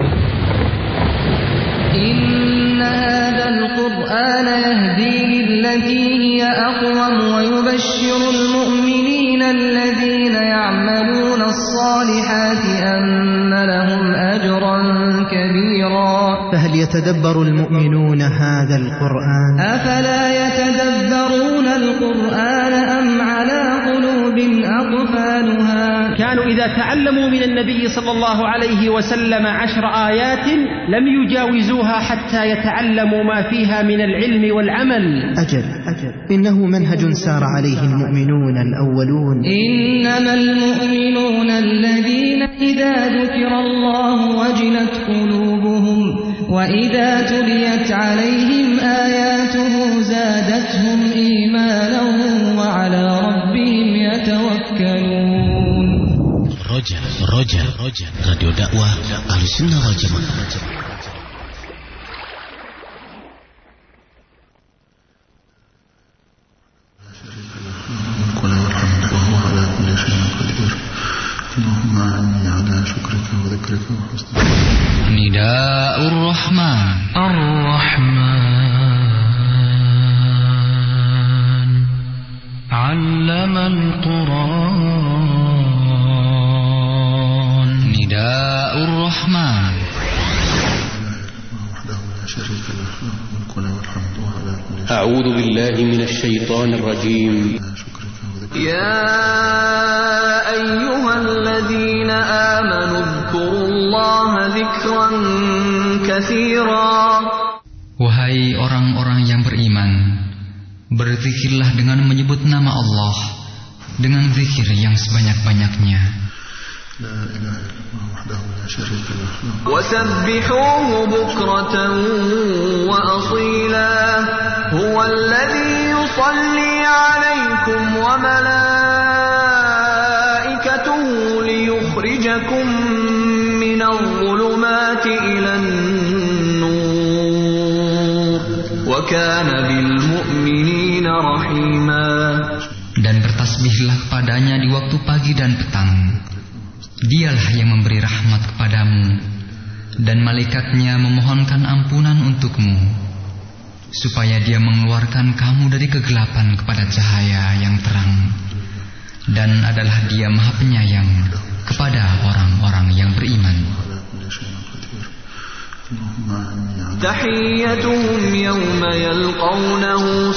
إن هذا القرآن يهدي للتي هي أقوم ويبشر المؤمنين الذين يعملون الصالحات أن لهم أجرا كبيرا. فهل يتدبر المؤمنون هذا القرآن؟ أفلا يتدبرون القرآن أم على قلوب أقفالها. كانوا إذا تعلموا من النبي صلى الله عليه وسلم 10 آيات لم يجاوزوها حتى يتعلموا ما فيها من العلم والعمل. أجل إنه منهج سار عليه المؤمنون الأولون. إنما المؤمنون الذين إذا ذكر الله وجلت قلوبهم وإذا تليت عليهم آياته زادتهم إيمانا وعلى ربهم يتوكلون. رجاء راديو دعوة السنة والجماعة. نداء الرحمن. علم القرآن. نداء الرحمن. أعوذ بالله من الشيطان الرجيم. يا أيها الذين آمنوا اذكروا الله ذكرا كثيرا. Wahai orang-orang yang beriman, berzikirlah dengan menyebut nama Allah dengan zikir yang sebanyak-banyaknya. وسبحوه بكرة وأصيلا هو الذي يصلي عليكم وملائكته ليخرجكم من الظلمات إلى النور وكان بالمؤمنين رحيما. Dan bertasbihlah kepadanya di waktu pagi dan petang. Dialah yang memberi rahmat kepadamu, dan malaikatnya memohonkan ampunan untukmu, supaya dia mengeluarkan kamu dari kegelapan kepada cahaya yang terang. Dan adalah dia Maha Penyayang kepada orang-orang yang beriman. Tahiyyatuhum yawma yalqawnahu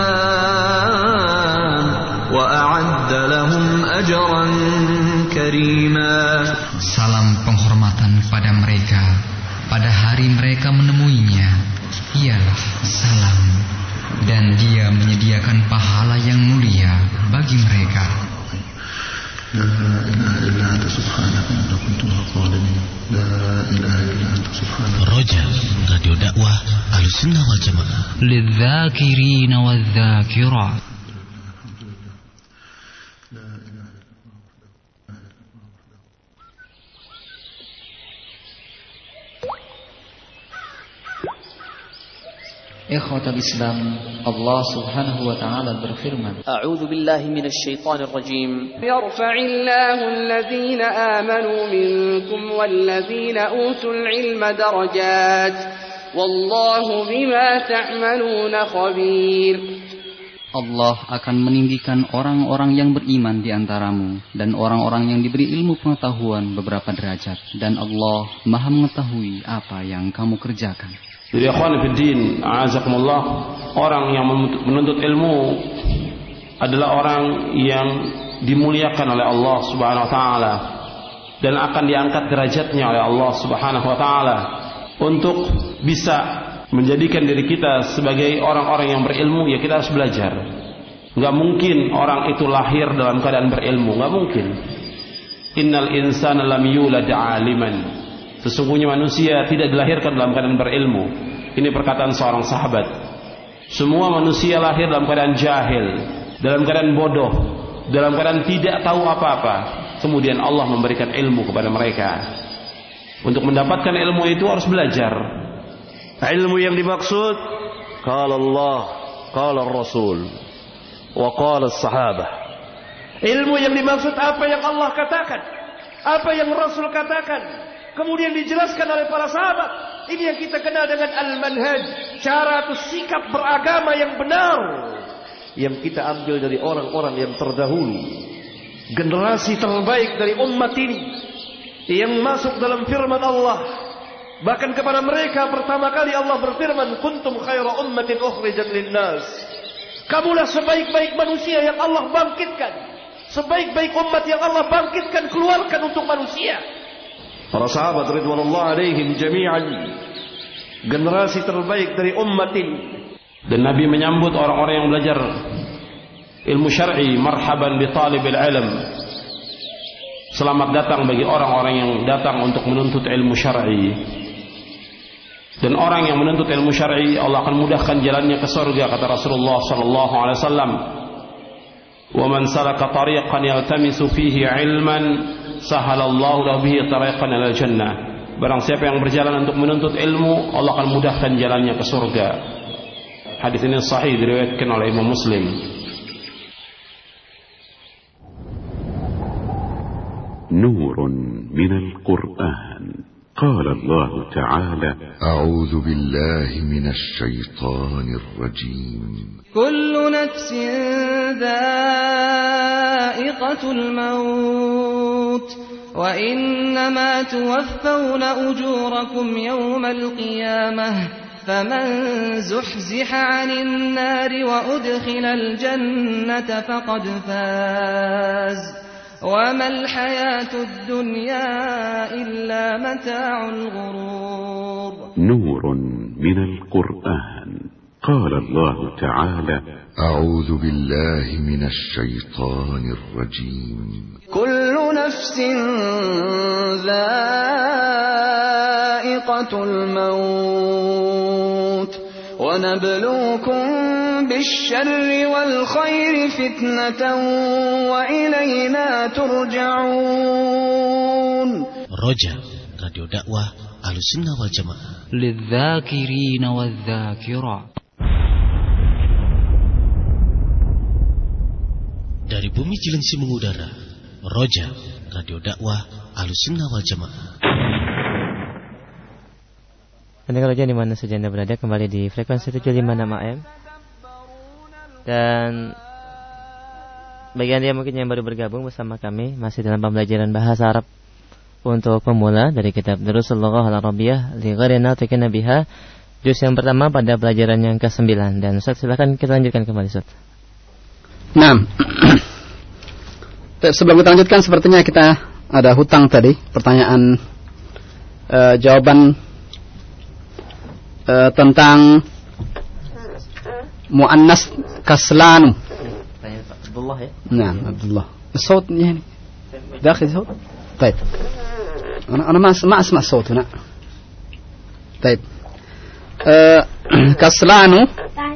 salam wa a'adda lahum ajran karima. Salam penghormatan kepada mereka pada hari mereka menemuinya ialah salam, dan dia menyediakan pahala yang mulia bagi mereka. لا إله إلا أنت سبحانك إني كنت من الظالمين. لا إله إلا أنت سبحانك. رجاء راديو دعوة السنة والجماعة للذاكرين والذاكرات. Ikhwatal Islam, Allah Subhanahu wa taala berfirman, A'udzu billahi minasy syaithanir rajim. Yarfa'illahu alladhina amanu minkum walladzina utul ilma darajat. Wallahu bima ta'maluna khabir. Allah akan meninggikan orang-orang yang beriman di antaramu dan orang-orang yang diberi ilmu pengetahuan beberapa derajat, dan Allah Maha mengetahui apa yang kamu kerjakan. Jadi ikhwan fiddin, a'azakumullah, orang yang menuntut ilmu adalah orang yang dimuliakan oleh Allah Subhanahu wa taala dan akan diangkat derajatnya oleh Allah Subhanahu wa taala untuk bisa menjadikan diri kita sebagai orang-orang yang berilmu. Ya, kita harus belajar. Enggak mungkin orang itu lahir dalam keadaan berilmu, enggak mungkin. Innal insana lam yulad 'aliman. Sesungguhnya manusia tidak dilahirkan dalam keadaan berilmu. Ini perkataan seorang sahabat. Semua manusia lahir dalam keadaan jahil, dalam keadaan bodoh, dalam keadaan tidak tahu apa-apa. Kemudian Allah memberikan ilmu kepada mereka. Untuk mendapatkan ilmu itu harus belajar. Ilmu yang dimaksud qala Allah, qala Rasul, wa qala as-sahabah. Ilmu yang dimaksud apa yang Allah katakan, apa yang Rasul katakan, kemudian dijelaskan oleh para sahabat. Ini yang kita kenal dengan al-manhaj, cara atau sikap beragama yang benar, yang kita ambil dari orang-orang yang terdahulu, generasi terbaik dari umat ini, yang masuk dalam firman Allah. Bahkan kepada mereka pertama kali Allah berfirman, kuntum khaira ummatin ukhrijat linnas. Kamulah sebaik-baik manusia yang Allah bangkitkan, sebaik-baik umat yang Allah bangkitkan, keluarkan untuk manusia. Para sahabat ridwanullah alaihim jami'an, generasi terbaik dari umat ini. Dan Nabi menyambut orang-orang yang belajar ilmu syar'i, marhaban bi talibil ilm. Selamat datang bagi orang-orang yang datang untuk menuntut ilmu syar'i. Dan orang yang menuntut ilmu syar'i, Allah akan mudahkan jalannya ke surga, kata Rasulullah sallallahu alaihi wasallam. Wa man salaka tariqan yaltamisu fihi ilman sahalallahu lahu bihi tariqan ilal jannah. Barang siapa yang berjalan untuk menuntut ilmu, Allah akan mudahkan jalannya ke surga. Hadis ini sahih, diriwayatkan oleh Imam Muslim. Nurun minal Qur'an. قال الله تعالى أعوذ بالله من الشيطان الرجيم كل نفس ذائقة الموت وإنما توفون أجوركم يوم القيامة فمن زحزح عن النار وأدخل الجنة فقد فاز وما الحياة الدنيا إلا متاع الغرور. نور من القرآن. قال الله تعالى أعوذ بالله من الشيطان الرجيم كل نفس ذائقة الموت ونبلوكم بالشر والخير فتنة وإلينا ترجعون. رجاء راديو دعوة Ahlussunnah wal Jamaah. للذاكرين والذاكرات. Dari bumi Cilengsi mengudara, Roja, radio dakwah Ahlussunnah wal Jamaah. Pendengar Roja di mana saja Anda berada, kembali di frekuensi 756 AM. Dan bagi Anda yang mungkin yang baru bergabung bersama kami, masih dalam pembelajaran bahasa Arab untuk pemula dari kitab Durusul Lughah Al-Arabiyyah li ghairi natiqin biha, juz yang pertama pada pelajaran yang ke-9. Dan Ustaz, silakan kita lanjutkan kembali, Ustaz. Nah, sebelum kita lanjutkan, sepertinya kita ada hutang tadi, pertanyaan jawaban tentang muannas kaslanu. Abdullah ya? Nah, Abdullah. الصوت يعني داخل صوت. طيب. أنا ما أسمع الصوت هنا. طيب. كسلانو.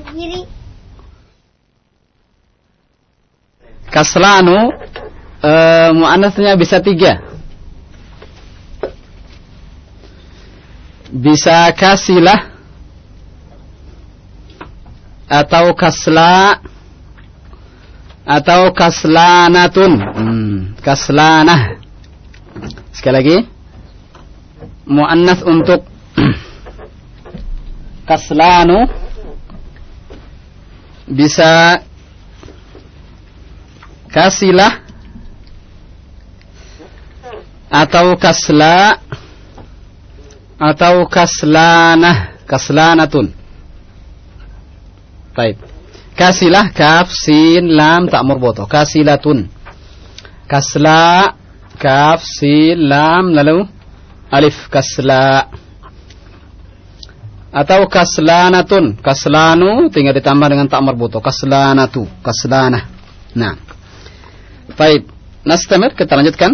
Kaslanu muannasnya bisa 3. Bisa kasilah atau kasla atau kaslanatun. Kaslanah. Sekali lagi, muannas untuk kaslanu bisa kasilah atau kasla atau kaslanah. Kaslanatun. Baik. Kasilah kaf sin lam tak marbuta. Kasilatun. Kasla kaf sin lam lalu alif kasla. Atau kaslanatun. Kaslanu tinggal ditambah dengan tak marbuta. Kaslanatu. Kaslanah. Nah. Baik. Nastamir, kita lanjutkan.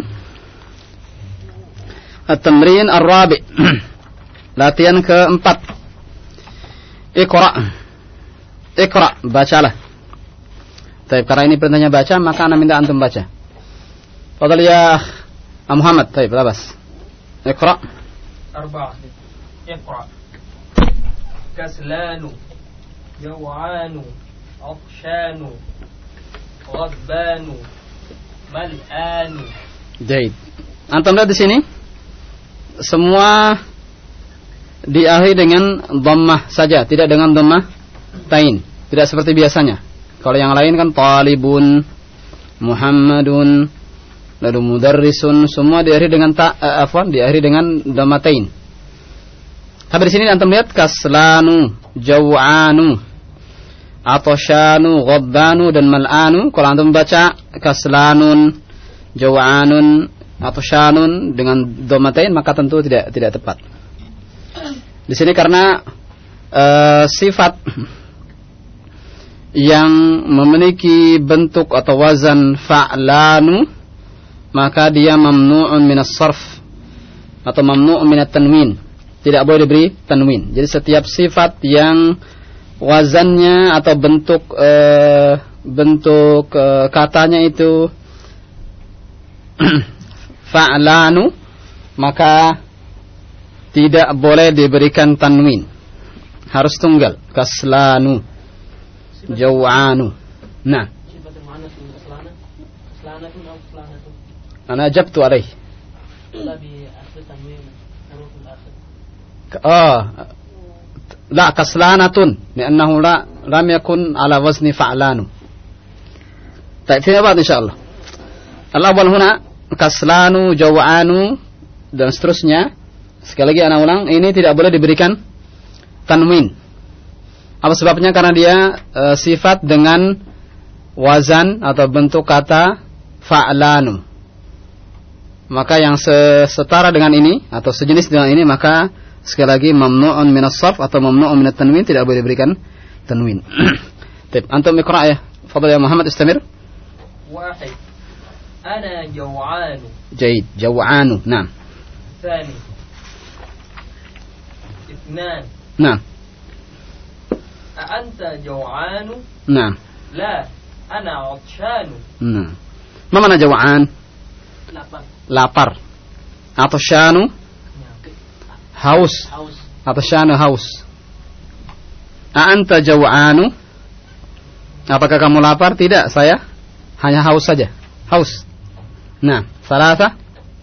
At-tamrin ar-rabi'. Latihan keempat. Iqra'. Iqra', bacalah. Baik, karena ini perintahnya baca, maka ana minta antum baca. Fadhal ya Muhammad. Baik, labas. Iqra'. Arba'ah. Iqra'. Kaslanu. Jaw'anu. Aqshanu. Ghabbanu. Mal'anu. Jaid. Antum lihat di sini. Semua diakhiri dengan dhammah saja, tidak dengan dhammah tain. Tidak seperti biasanya. Kalau yang lain kan talibun, Muhammadun, lalu mudarrisun, semua diakhiri dengan diakhiri dengan dhammah tain. Tapi di sini antum lihat kaslanu, jaw'anu, atoshanu, ghabbanu dan mal'anu. Kalau antum baca kaslanun, jaw'anun, atau syanun dengan dhammatain, maka tentu tidak tepat. Di sini karena sifat yang memiliki bentuk atau wazan fa'lanu, maka dia mamnu'un minas sarf atau mamnu'un minat tanwin. Tidak boleh diberi tanwin. Jadi setiap sifat yang wazannya atau bentuk katanya itu fa'lanu, maka tidak boleh diberikan tanwin, harus tunggal. Kaslanu, jaw'anu. Nah, ana ajabtu alaih. La kaslanatun, li'annahu lam yakun ala wazni fa'lanu. Baik, fima ba'd insyaallah. Al-awwal huna kaslanu, jaw'anu dan seterusnya. Sekali lagi ana ulang, ini tidak boleh diberikan tanwin. Apa sebabnya? Karena dia sifat dengan wazan atau bentuk kata fa'lanu. Maka yang setara dengan ini atau sejenis dengan ini, maka sekali lagi mamnu'un minas sarf atau mamnu'un minat tanwin, tidak boleh diberikan tanwin. Baik, antum iqra' ya. Fadhal ya Muhammad, istamir. Wahid. Ana jaw'anu. Jaid, jaw'anu. Naam. Tsani. Ithnan. Naam. Anta jaw'anu? Naam. La, ana 'atshanu. Naam. Ma mana jaw'an? Lapar. Atau syanu? Haus. Atau syanu haus. Anta jaw'anu? Apakah kamu lapar? Tidak, saya hanya haus saja. Haus. Nah, salasa.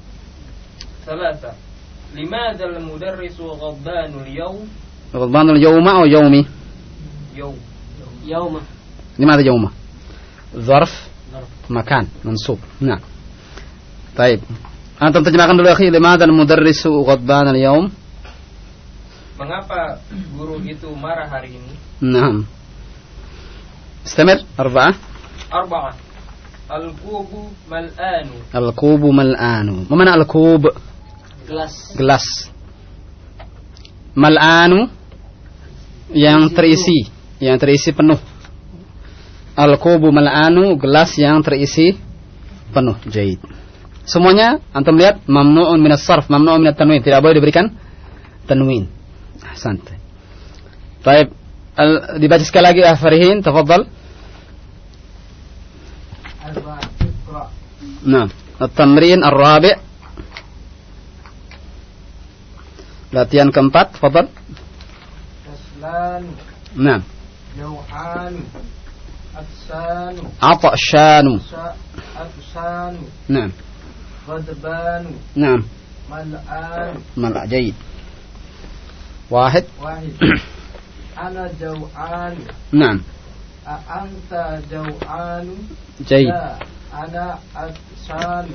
Limadha al-mudarrisu ghabbanu al-yawm? Ghabbanu al-yawma atau yawmi? Yawma. Limadha yawma? Zarf makan mansub. Nah. Baik. Antum terjemahkan dulu akhi, limadha al-mudarrisu ghabbanu al-yawm? Mengapa guru itu marah hari ini? Naam. Istamir. Arba'ah. Al-kubu mal'anu. Al-kubu mal'anu. Mana al-kub? Gelas. Mal'anu yang terisi penuh. Al-kubu mal'anu, gelas yang terisi penuh. Jaid. Semuanya antum lihat mamnu'un minas sarf, mamnu'un minat tanwin, tidak boleh diberikan tanwin. Ahsant. Baik, dibaca sekali lagi Farihin, tafadhal. Nah, at-tamrin ar-rabi'. Latihan keempat, tafadhal. Kaslanu. Nah. Jaw'anu. Atsanu. Atshanu. Atsanu. Nah. Ghadbanu. Nah. Mal'an. Jaid. Wahid. Ana jaw'anu. Nah. Anta jaw'anu. Jaid. Ana atshanu.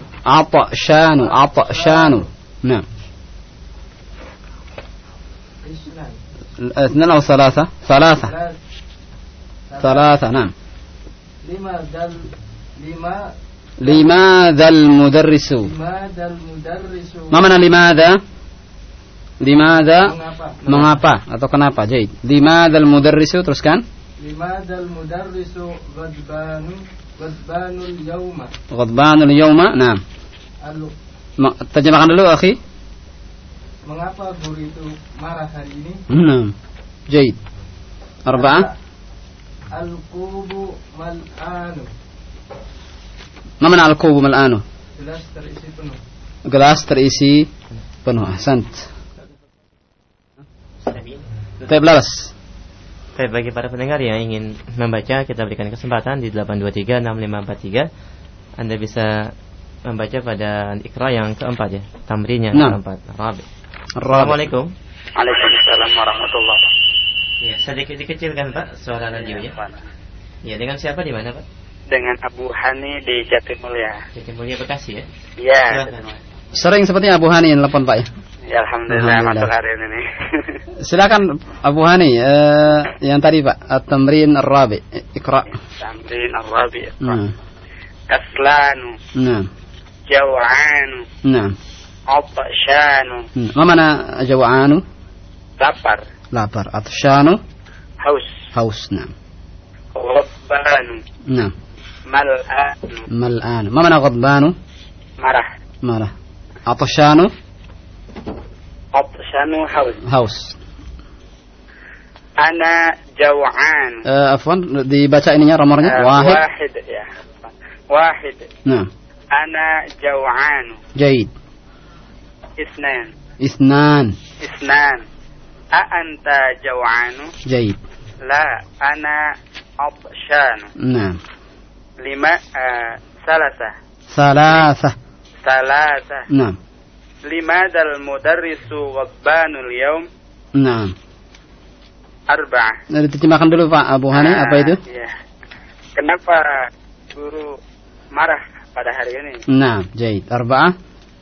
Atshanu. Nah. اثنان أو ثلاثة ثلاثة نعم لماذا المدرس ما معنى لماذا mengapa atau kenapa Jaid لماذا المدرس teruskan لماذا المدرس غضبان اليوم نعم terjemahkan dulu akhi mengapa guru itu marah hari ini Jaid arba'ah al-kubu mal'anu ما معنى الكوب ملآن gelas terisi penuh ahsant Baik, laras. Baik, bagi para pendengar yang ingin membaca, kita berikan kesempatan di 8236543. Anda bisa membaca pada Iqra yang keempat ya, tamrinnya keempat. Rabi. Assalamualaikum. Waalaikumsalam warahmatullahi wabarakatuh. Ya, sedikit dikecilkan Pak suara radionya. Ya, dengan siapa di mana Pak? Dengan Abu Hani di Jatimulya. Jatimulya Bekasi ya? Iya. Sering sepertinya Abu Hani yang telepon Pak ya? Ya, alhamdulillah masuk hari ini. Silakan Abu Hani yang tadi Pak, at-tamrin ar-rabi. Iqra. Tamrin ar-rabi. Kaslanu. Naam. Jaw'anu. Naam. Atshanu. Ma mana jaw'anu? Lapar. Atshanu? Haus. Naam. Ghadbanu. Naam. Mal'anu. Ma mana ghadbanu? Marah. Atshanu? Atshanu haus. Ana jaw'an. Afwan, dibaca ininya nomornya. Wahid. Nah. Ana jaw'an. Jaid. Isnan. A anta jaw'anu. Jaid. La, ana atshanu. Nah. Salasa. Nah. لماذا المدرس غضبان اليوم؟ Nah. 4. Diterjemahkan dulu Pak Abu Hani, apa itu? Ya. Kenapa guru marah pada hari ini? Nah, Jaid. 4.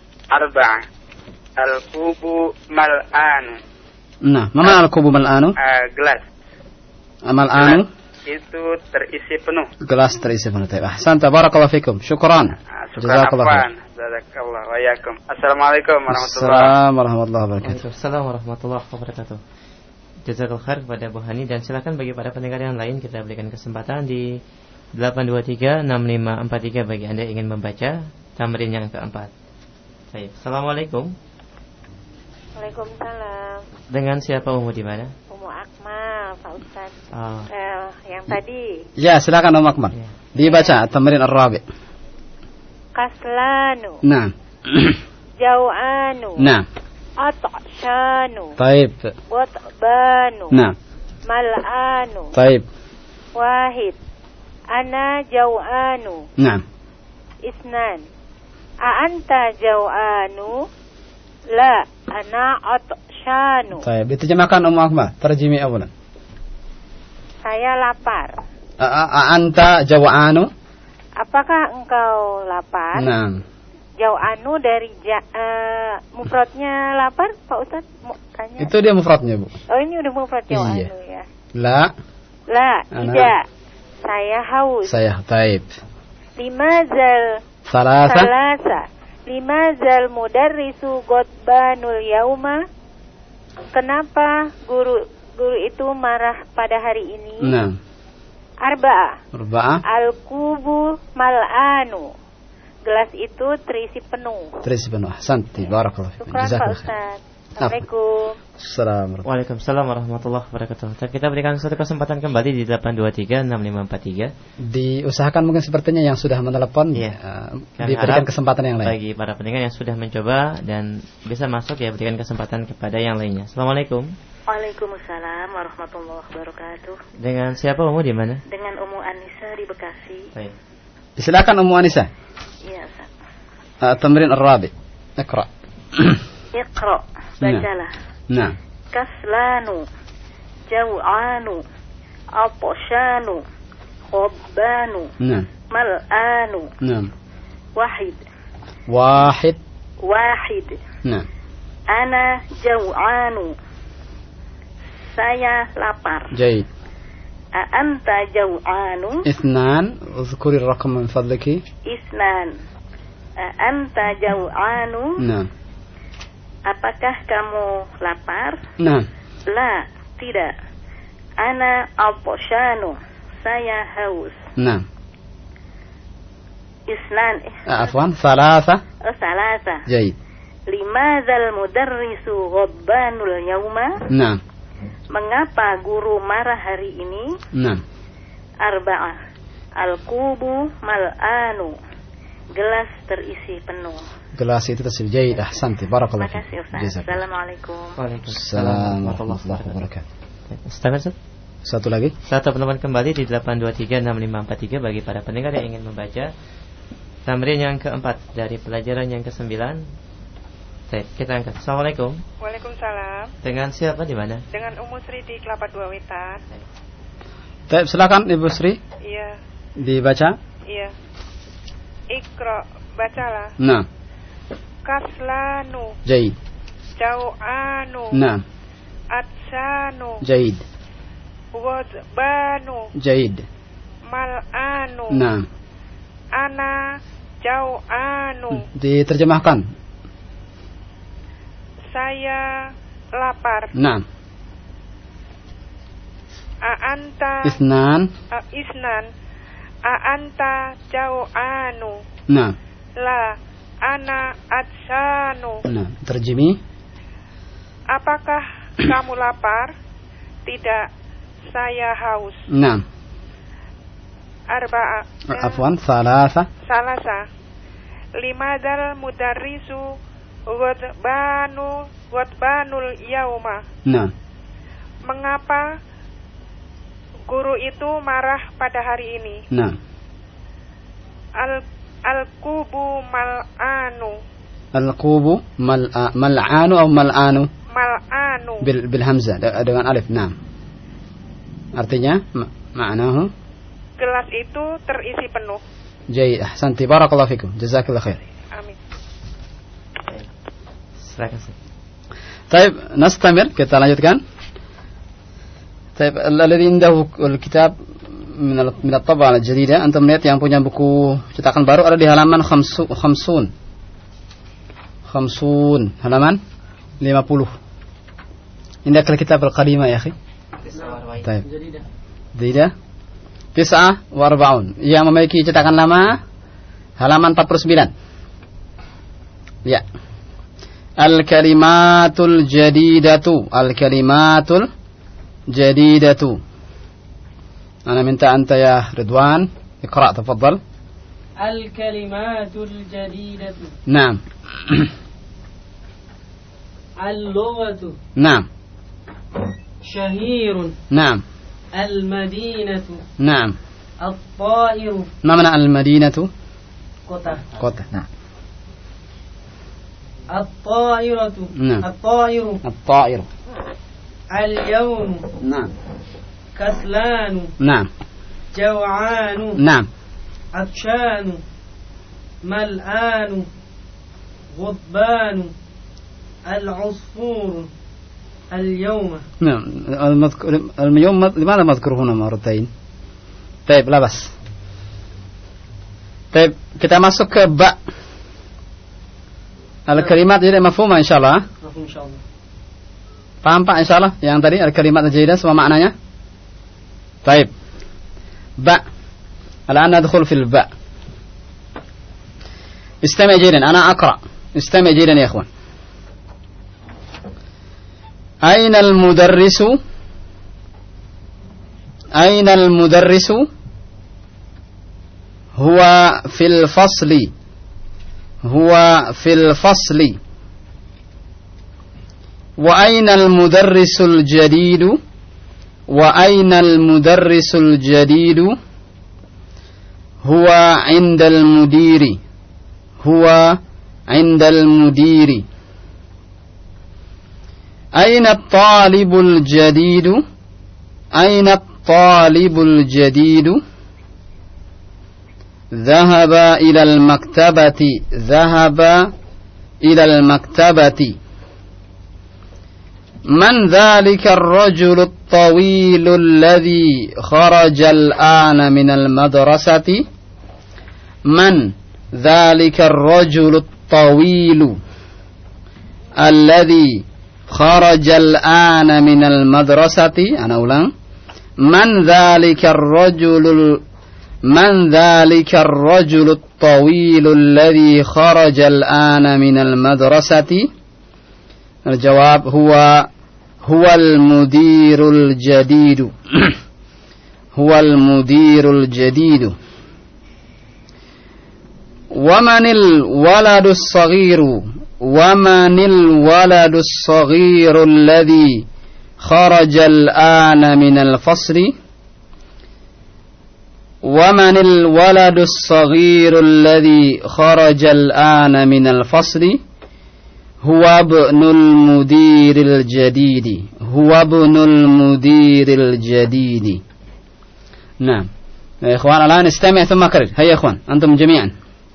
Al-kubu mal'anu. Nah, mana al-kubu mal'anu? Gelas. Mal'anu? Itu terisi penuh. Gelas terisi penuh. Ahsan, barakallahu fikum. Syukran. Jazakallahu khair. Assalamualaikum warahmatullahi wabarakatuh. Assalamualaikum warahmatullahi wabarakatuh. Jazakallahu khair kepada Bu Hani, dan silakan bagi para pendengar yang lain kita berikan kesempatan di 8236543 bagi Anda yang ingin membaca tamrin yang keempat. Baik. Assalamualaikum. Waalaikumsalam. Dengan siapa Umu di mana? Umu Akmal, Pak Ustaz. Yang tadi. Ya, silakan Umu Akmal. Ya. Dibaca tamrin ar-rabi. Kaslanu. Nah. Jaw'anu. Nah. Atshanu. Taib. Ghadbanu. Nah. Mal'anu. Taib. Wahid. Ana jaw'anu. Nah. Isnan. A anta jaw'anu. La, ana atshanu. Taib. Diterjemahkan Akmal. Terjemi awalan. Saya lapar. A anta jaw'anu. Apakah engkau lapar? Nah. Jau'anu dari mufradnya lapar, Pak Ustaz? Tanya. Itu dia mufradnya, Bu. Oh, ini udah mufrad jau'anu ya. La, tidak. Saya haus. Taib. Limazal Limazal mudarrisu ghadbanul yauma. Kenapa guru itu marah pada hari ini? Nah. 4. Al-kubu mal'anu. Gelas itu terisi penuh. Santi, barakallahu fiik. Jazakallahu khair. Assalamualaikum. Assalamualaikum. Waalaikumsalam warahmatullahi wabarakatuh. Kita berikan satu kesempatan kembali di 8236543. Diusahakan mungkin sepertinya yang sudah menelepon diberikan kesempatan yang lain. Bagi para pendengar yang sudah mencoba dan bisa masuk ya, berikan kesempatan kepada yang lainnya. Assalamualaikum. Waalaikumsalam warahmatullahi wabarakatuh. Dengan siapa Umu di mana? Dengan Umu Anissa di Bekasi. Baik. Silakan Umu Anissa. Iya, Ustaz. Tamrin ar-rabi. Iqra. Bacalah. Nah. Kaslanu. Jaw'anu. Atshanu. Ghadbanu. Nah. Mal'anu. Nah. Wahid. Nah. Ana jaw'anu. saya lapar. Jaid. Anta jau'anu. Ithnan, uzkuri rakam min fadliki. Isnan. Anta jau'anu. Nah. Apakah kamu lapar? Nah. La, tidak. Ana aposhanu. Saya haus. Nah. Isnan. Afwan, salasa. Salasa. Jaid. Limadzal mudarrisu ghadbanul yauma? Nah. Mengapa guru marah hari ini? Nah. Arba'ah. Al-kubu mal'anu. Gelas terisi penuh. Gelas itu terisi. Jaid, ahsanti. Barakallahu. Terima kasih Ustaz. Assalamualaikum. Waalaikumsalam warahmatullahi wabarakatuh. Ustaz, satu lagi. Satu penelpon kembali di 8236543 bagi para pendengar yang ingin membaca tamrin yang keempat dari pelajaran yang ke-9. Kita angkat. Assalamualaikum. Waalaikumsalam. Dengan siapa di mana? Dengan Ummu Sri di Kelapa Dua Wetan. Baik, silakan Ibu Sri. Iya. Dibaca? Iya. Iqra, bacalah. Nah. Kaslanu. Jaid. Jau'anu. Nah. Atsanu. Jaid. Wadbanu. Jaid. Mal'anu. Nah. Ana jau'anu. Diterjemahkan. Saya lapar. Nah. A'anta. Isnan. Isnan. A'anta jau'anu. Nah. La. Ana atsanu. Nah. Terjemi. Apakah kamu lapar? Tidak. Saya haus. Nah. Arba'a. Afwan. Salasa. Salasa. Limadal mudarrisu wadbanul yauma. Nah. Mengapa guru itu marah pada hari ini? Nah. Al-kubu mal'anu. Al-kubu mal'anu atau mal'anu? Mal'anu. Bil hamzah dengan alif. Nah. Artinya ma'nahu gelas itu terisi penuh. Jayyid. Ahsanti. Barakallahu fikum. Jazakallahu khair. Amin. طيب نستمر. Kita lanjutkan. طيب الذي عنده الكتاب من الطبعة الجديدة. Antum melihat yang punya buku cetakan baru ada di halaman 50. Halaman 50. عندك الكتاب القديمة يا أخي. طيب. جديدة 49. Yang memiliki cetakan lama halaman 49. Ya. Al-kalimatul jadidatu. Al-kalimatul jadidatu. Ana minta anta ya Ridwan اقرأ تفضل. Al-kalimatul jadidatu. Naam. Al-lughatu. Naam. Syahirun. Naam. Al-madinatu. Naam. At-ta'iru. Ma mana al-madinatu? Kota. Kota. Naam. At-ta'iratu. Naam. At-ta'iru. At-ta'iru. Al-yawm. Naam. Kaslanu. Naam. Jaw'anu. Naam. Atshanu. Mal'anu. Ghudbanu. Al-usfuru. اليوم. نعم. اليوم لماذا مذكور هنا مرتين؟ طيب لا بس. طيب kita masuk ke ba. Al-kalimat jadi mafhumah insyaallah. Mafhum insyaallah. Paham Pak insyaallah yang tadi al-kalimat jadidah semua maknanya? Baik. Ba. الآن ندخل في الباء. استمع جيدا أنا أقرأ. استمع جيدا يا إخوان. أين المدرس؟ أين المدرس؟ هو في الفصل. هو في الفصل. وأين المدرس الجديد؟ وأين المدرس الجديد؟ هو عند المدير. هو عند المدير. أين الطالب الجديد؟ أين الطالب الجديد؟ ذهب إلى المكتبة. ذهب إلى المكتبة. Man dhalika ar-rajulu at-tawilu alladhi kharaja al-ana min al-madrasati? Man dhalika ar-rajulu at-tawilu alladhi kharaja al-ana min al-madrasati? Ana ulang. Man dhalika ar-rajulu at-tawilu alladhi kharaja al-ana min al-madrasati? Al-jawab huwa al-mudirul jadidu. Huwa al-mudirul jadidu. Wamanil waladus saghiru? Wamanil waladus saghiru alladhi kharaja al-ana min al-fasli? Wamanil waladus saghiru alladhi kharaja al-ana min al-fasli? Huwa ibnul mudiril jadidi. Huwa ibnul mudiril jadidi. Naam. Ya ikhwan, الآن استمع ثم كرر. هيا ikhwan, antum jami'an.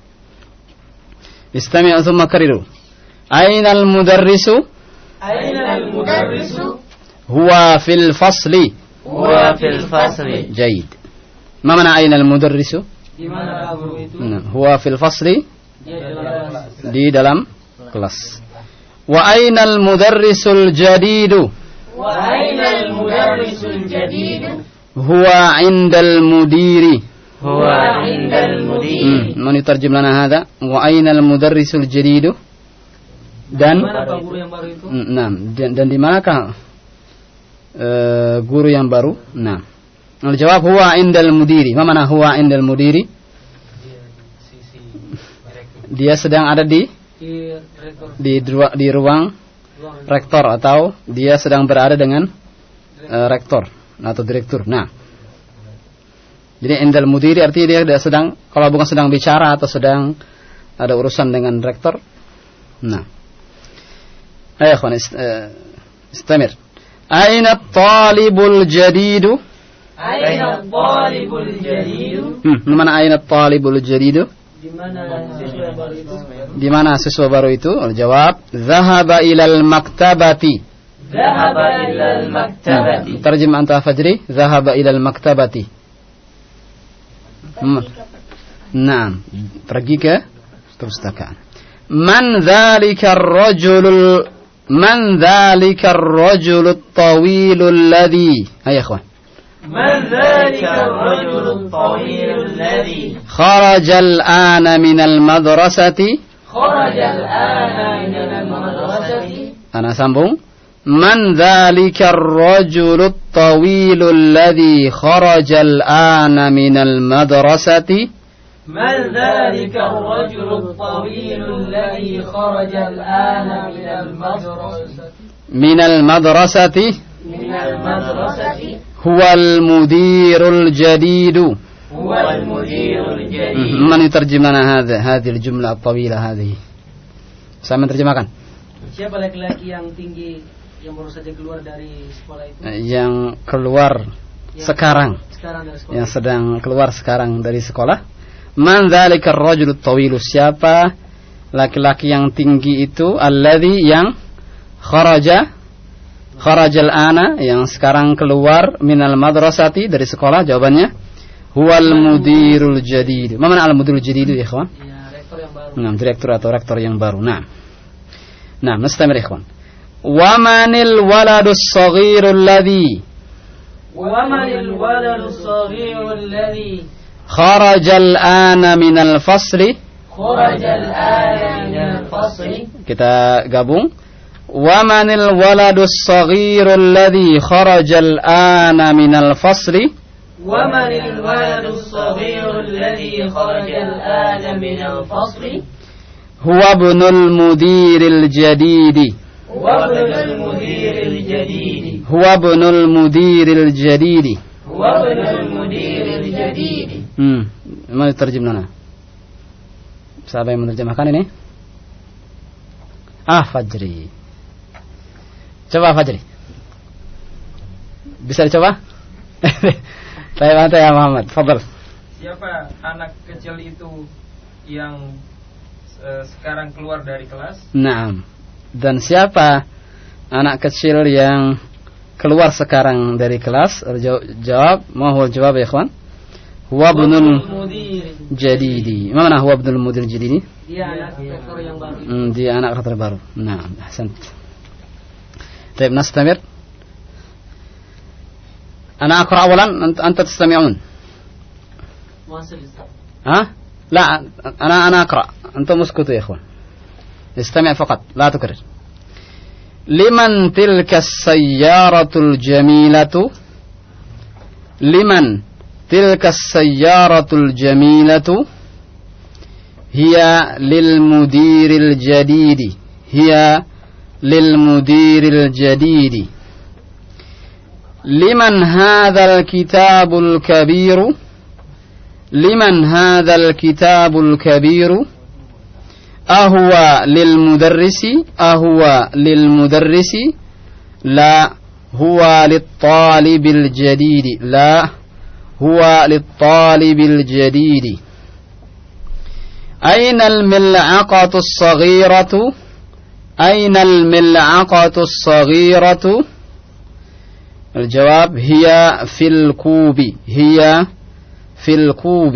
استمع ثم كرروا. أين المدرس؟ أين المدرس؟ هو في الفصل. هو في الفصل. جيد. ما معنى أين المدرس؟ هو في الفصل. Di dalam kelas. وأين المدرس الجديد؟ وأين المدرس الجديد؟ هو عند المدير. هو عند المدير. من يترجم لنا هذا؟ وأين المدرس الجديد؟ Dan dan di manakah guru yang baru? Nah, al-jawab huwa indal mudiri. Ma mana huwa indal mudiri? Dia sedang ada di ruang rektor, atau dia sedang berada dengan rektor atau direktur. Nah, jadi indal mudiri artinya dia sedang, kalau bukan sedang bicara atau sedang ada urusan dengan rektor. Nah, ayo ikhwan, istamir. Aina at-talibul jadidu? Aina at-talibul jadidu? Mana aina at-talibul jadidu? Di mana siswa baru itu? Al-jawab, dhahaba ilal maktabati. Dhahaba ilal maktabati. Terjem anta Fajri, dhahaba ilal maktabati. Naam, pergi ke perpustakaan. Man dhalika ar-rajulul at-tawilul ladhi? Ayo ikhwan. من ذلك الرجل الطويل الذي خرج الآن من المدرسة؟ خرج الآن من المدرسة. أنا sambung. من ذلك الرجل الطويل الذي خرج الآن من المدرسة؟ من ذلك الرجل الطويل الذي خرج الآن من المدرسة؟ من المدرسة. من المدرسة. هو المدير الجديد. هو المدير الجديد. من يترجم لنا هذه الجملة الطويلة هذه؟ Saya menerjemahkan. Siapa laki-laki yang tinggi yang baru saja keluar dari sekolah itu? Yang keluar sekarang. Yang sedang keluar sekarang dari sekolah. Man dzalika ar-rajulu at-tawilu? Siapa laki-laki yang tinggi itu? Alladzi yang kharajal ana, yang sekarang keluar minal madrasati, dari sekolah. Jawabannya huwal mudirul jadid. Ma mana al mudirul jadid ya ikhwan? Rektor yang baru. Nah, direktur atau rektor yang baru. Nah, nastamir ikhwan. Wa manil waladus saghirul ladhi? Wa manil waladus saghirul ladhi kharajal ana minal fasli? Kharajal ana minal fasli. Kita gabung. ومن الولد الصغير الذي خرج الآن من الفصل؟ ومن الولد الصغير الذي خرج الآن من الفصل؟ هو ابن المدير الجديد. هو ابن المدير الجديد. هو ابن المدير الجديد. هو ابن المدير الجديد. ما يترجم لنا؟ Siapa yang menerjemahkan ini? Fajri. Coba Fajri. Bisa dicoba? Saya ya Muhammad. Fadal. Siapa anak kecil itu yang sekarang keluar dari kelas? Naam. Dan siapa anak kecil yang keluar sekarang dari kelas. Jawab, ma huwa jawab ya ikhwan? Huwa ibnul jadidi. Mana huwa ibnul mudir jadidi? Dia anak rektor yang baru. Dia anak rektor baru. Nah, ahsan. Baik, nastamir. Ana aqra awalan, anta tastami'un. ها لا أنا أقرأ أنتم اسكتوا يا إخوان استمع فقط لا تكرر لمن تلك السيارة الجميلة لمن تلك السيارة الجميلة هي للمدير الجديد هي للمدير الجديد لمن هذا الكتاب الكبير لمن هذا الكتاب الكبير أهو للمدرس أهو للمدرس لا هو للطالب الجديد لا هو للطالب الجديد أين الملعقة الصغيرة أين الملعقة الصغيرة الجواب هي في الكوب هي في الكوب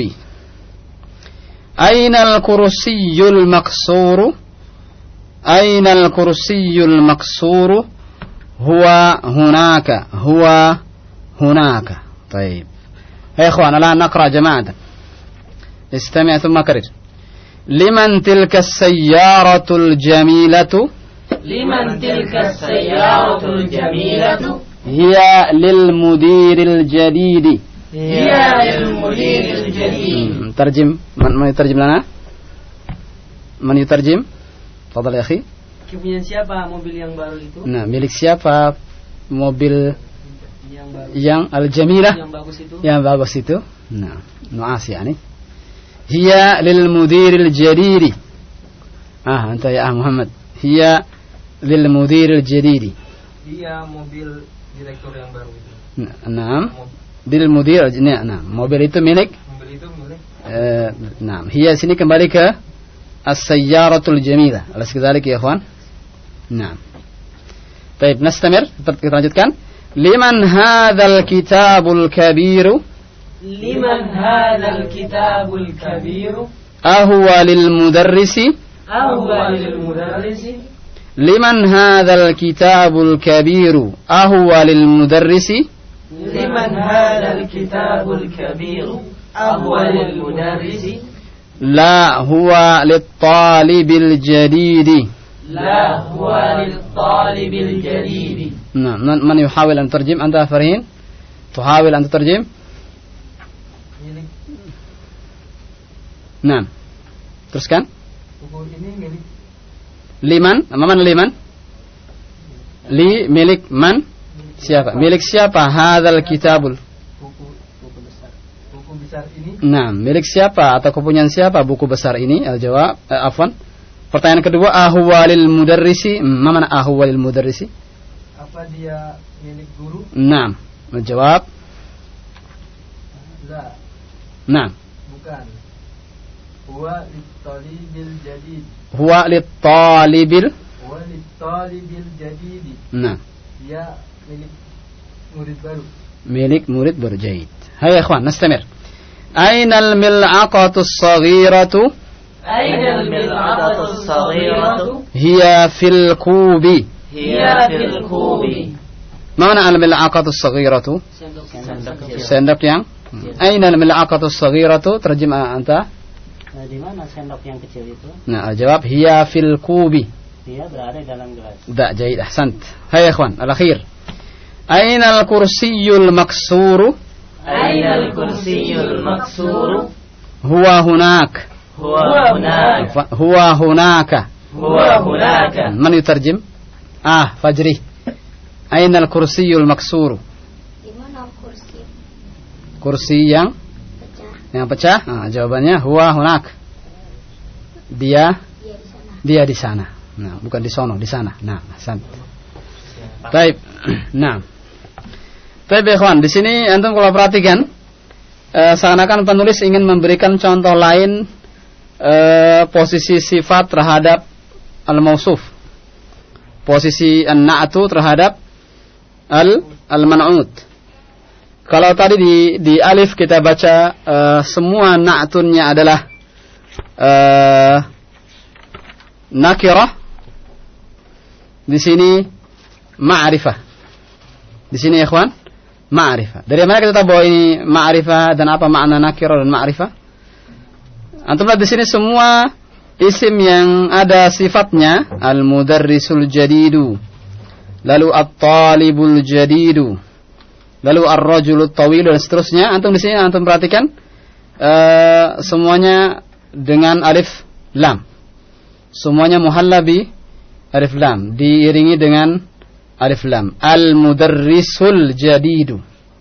أين الكرسي المكسور أين الكرسي المكسور هو هناك هو هناك طيب يا إخوان الآن نقرأ جماعة استمع ثم كرر لمن تلك السيارة الجميلة لمن تلك السيارة الجميلة هي للمدير الجديد هي للمدير الجديد ترجم من يترجم لنا من يترجم تفضل يا أخي Punya siapa mobil yang baru itu? Nah, milik siapa mobil yang baru yang al-jamilah yang bagus itu? Yang bagus itu. Nah, nu'as yani. Hiya lil mudiril jadidi. Anta ya Muhammad. Hiya lil mudiril jadidi. Dia mobil direktur yang baru itu. Naam. Bil mudir, nah, mobil itu milik. Mobil itu milik. Nah, hiya sini kembali ke as-sayyaratul jamilah. Alas kadzalik ya ikhwan. Nah. Baik, nastamir, kita lanjutkan. Liman hadzal kitabul kabiru? Liman hadzal kitabul kabiru? Ahwa lil mudarrisi? Ahwa lil mudarrisi? Liman hadzal kitabul kabiru? Ahwa lil mudarrisi? لمن هذا الكتاب الكبير أول المدرس لا هو للطالب الجديد لا هو للطالب الجديد نعم من يحاول أن تترجم أنت فرهين تحاول أن تترجم نعم teruskan liman mana liman li milik man siapa? Milik siapa? Hadzal kitabul. Buku besar ini. Nah, milik siapa atau kepunyaan siapa buku besar ini? Al-jawab, afwan. Pertanyaan kedua, ahwa lil mudarrisi. Mana ahwa lil mudarrisi? Apa dia milik guru? Nah, menjawab. La. Nah. Bukan. Huwa lit-talibil jadid. Huwa lit-talibil. Huwa lit-talibil jadid. Nah. Dia milik murid baru. Milik murid baru. Jahid. Hai ikhwan, nastamir. Aina al-mil'aqatu as-saghiratu? Aina al-mil'aqatu as-saghiratu? Hiya fil kubi. Hiya fil kubi. Mana al-mil'aqatu as-saghiratu? Sendok yang. Aina al-mil'aqatu as-saghiratu? Terjemah anta. Di mana sendok yang kecil itu? Nah, jawab hiya fil kubi. Dia berada dalam gelas. Da, jahid, ahsant. Hai ikhwan, al-akhir. Aina al-kursiyul maksuru? Aina al-kursiyul maksuru? Huwa hunak. Huwa hunaka. Huwa hunaka. Huwa hunaka. Man yutarjim? Fajri. Aina al-kursiyul maksuru? Di mana kursi? Kursi yang pecah. Yang pecah? Jawabannya huwa hunak. Dia di sana. Nah, bukan di sono, di sana. Nah, ahsant. Baik. Nah. Baik, ikhwan, di sini antum kalau perhatikan seakan-akan penulis ingin memberikan contoh lain posisi sifat terhadap al-mausuf. posisi an-na'tu terhadap al-man'ut. Kalau tadi di alif kita baca semua na'tunnya adalah nakirah, di sini ma'rifah. Di sini ya ikhwan, ma'rifah. Dari mana kita tahu bahwa ini ma'rifah dan apa makna nakirah dan ma'rifah? Antum lihat di sini semua isim yang ada sifatnya, al-mudarrisul jadidu, lalu at-talibul jadidu, lalu ar-rajulut tawil dan seterusnya. Antum di sini antum perhatikan semuanya dengan alif lam. Semuanya muhalla bi alif lam, diiringi dengan alif lam. Al-mudarrisul jadidu,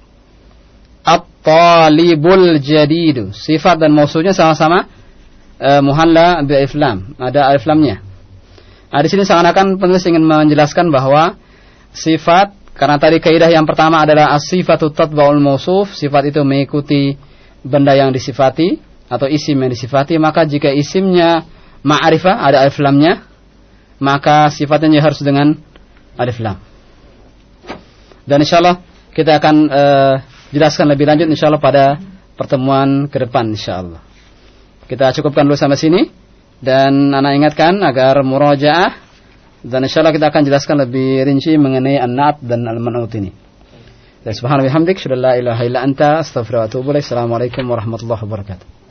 at-talibul jadidu. Sifat dan mausulnya sama-sama muhalla bi alif lam, ada alif lamnya. Di sini seakan-akan penulis ingin menjelaskan bahwa sifat, karena tadi kaidah yang pertama adalah as-sifatu tatba'ul mausuf, sifat itu mengikuti benda yang disifati atau isim yang disifati, maka jika isimnya ma'rifah ada alif lamnya, maka sifatnya harus dengan alif lam. Dan insyaallah kita akan jelaskan lebih lanjut insyaallah pada pertemuan ke depan insyaallah. Kita cukupkan dulu sampai sini dan ana ingatkan agar murajaah, dan insyaallah kita akan jelaskan lebih rinci mengenai an-na'at dan al-man'ut ini. Subhanallahi wa bihamdihi, la ilaha illa anta, astaghfiruka wa atubu ilaik. Assalamualaikum warahmatullahi wabarakatuh.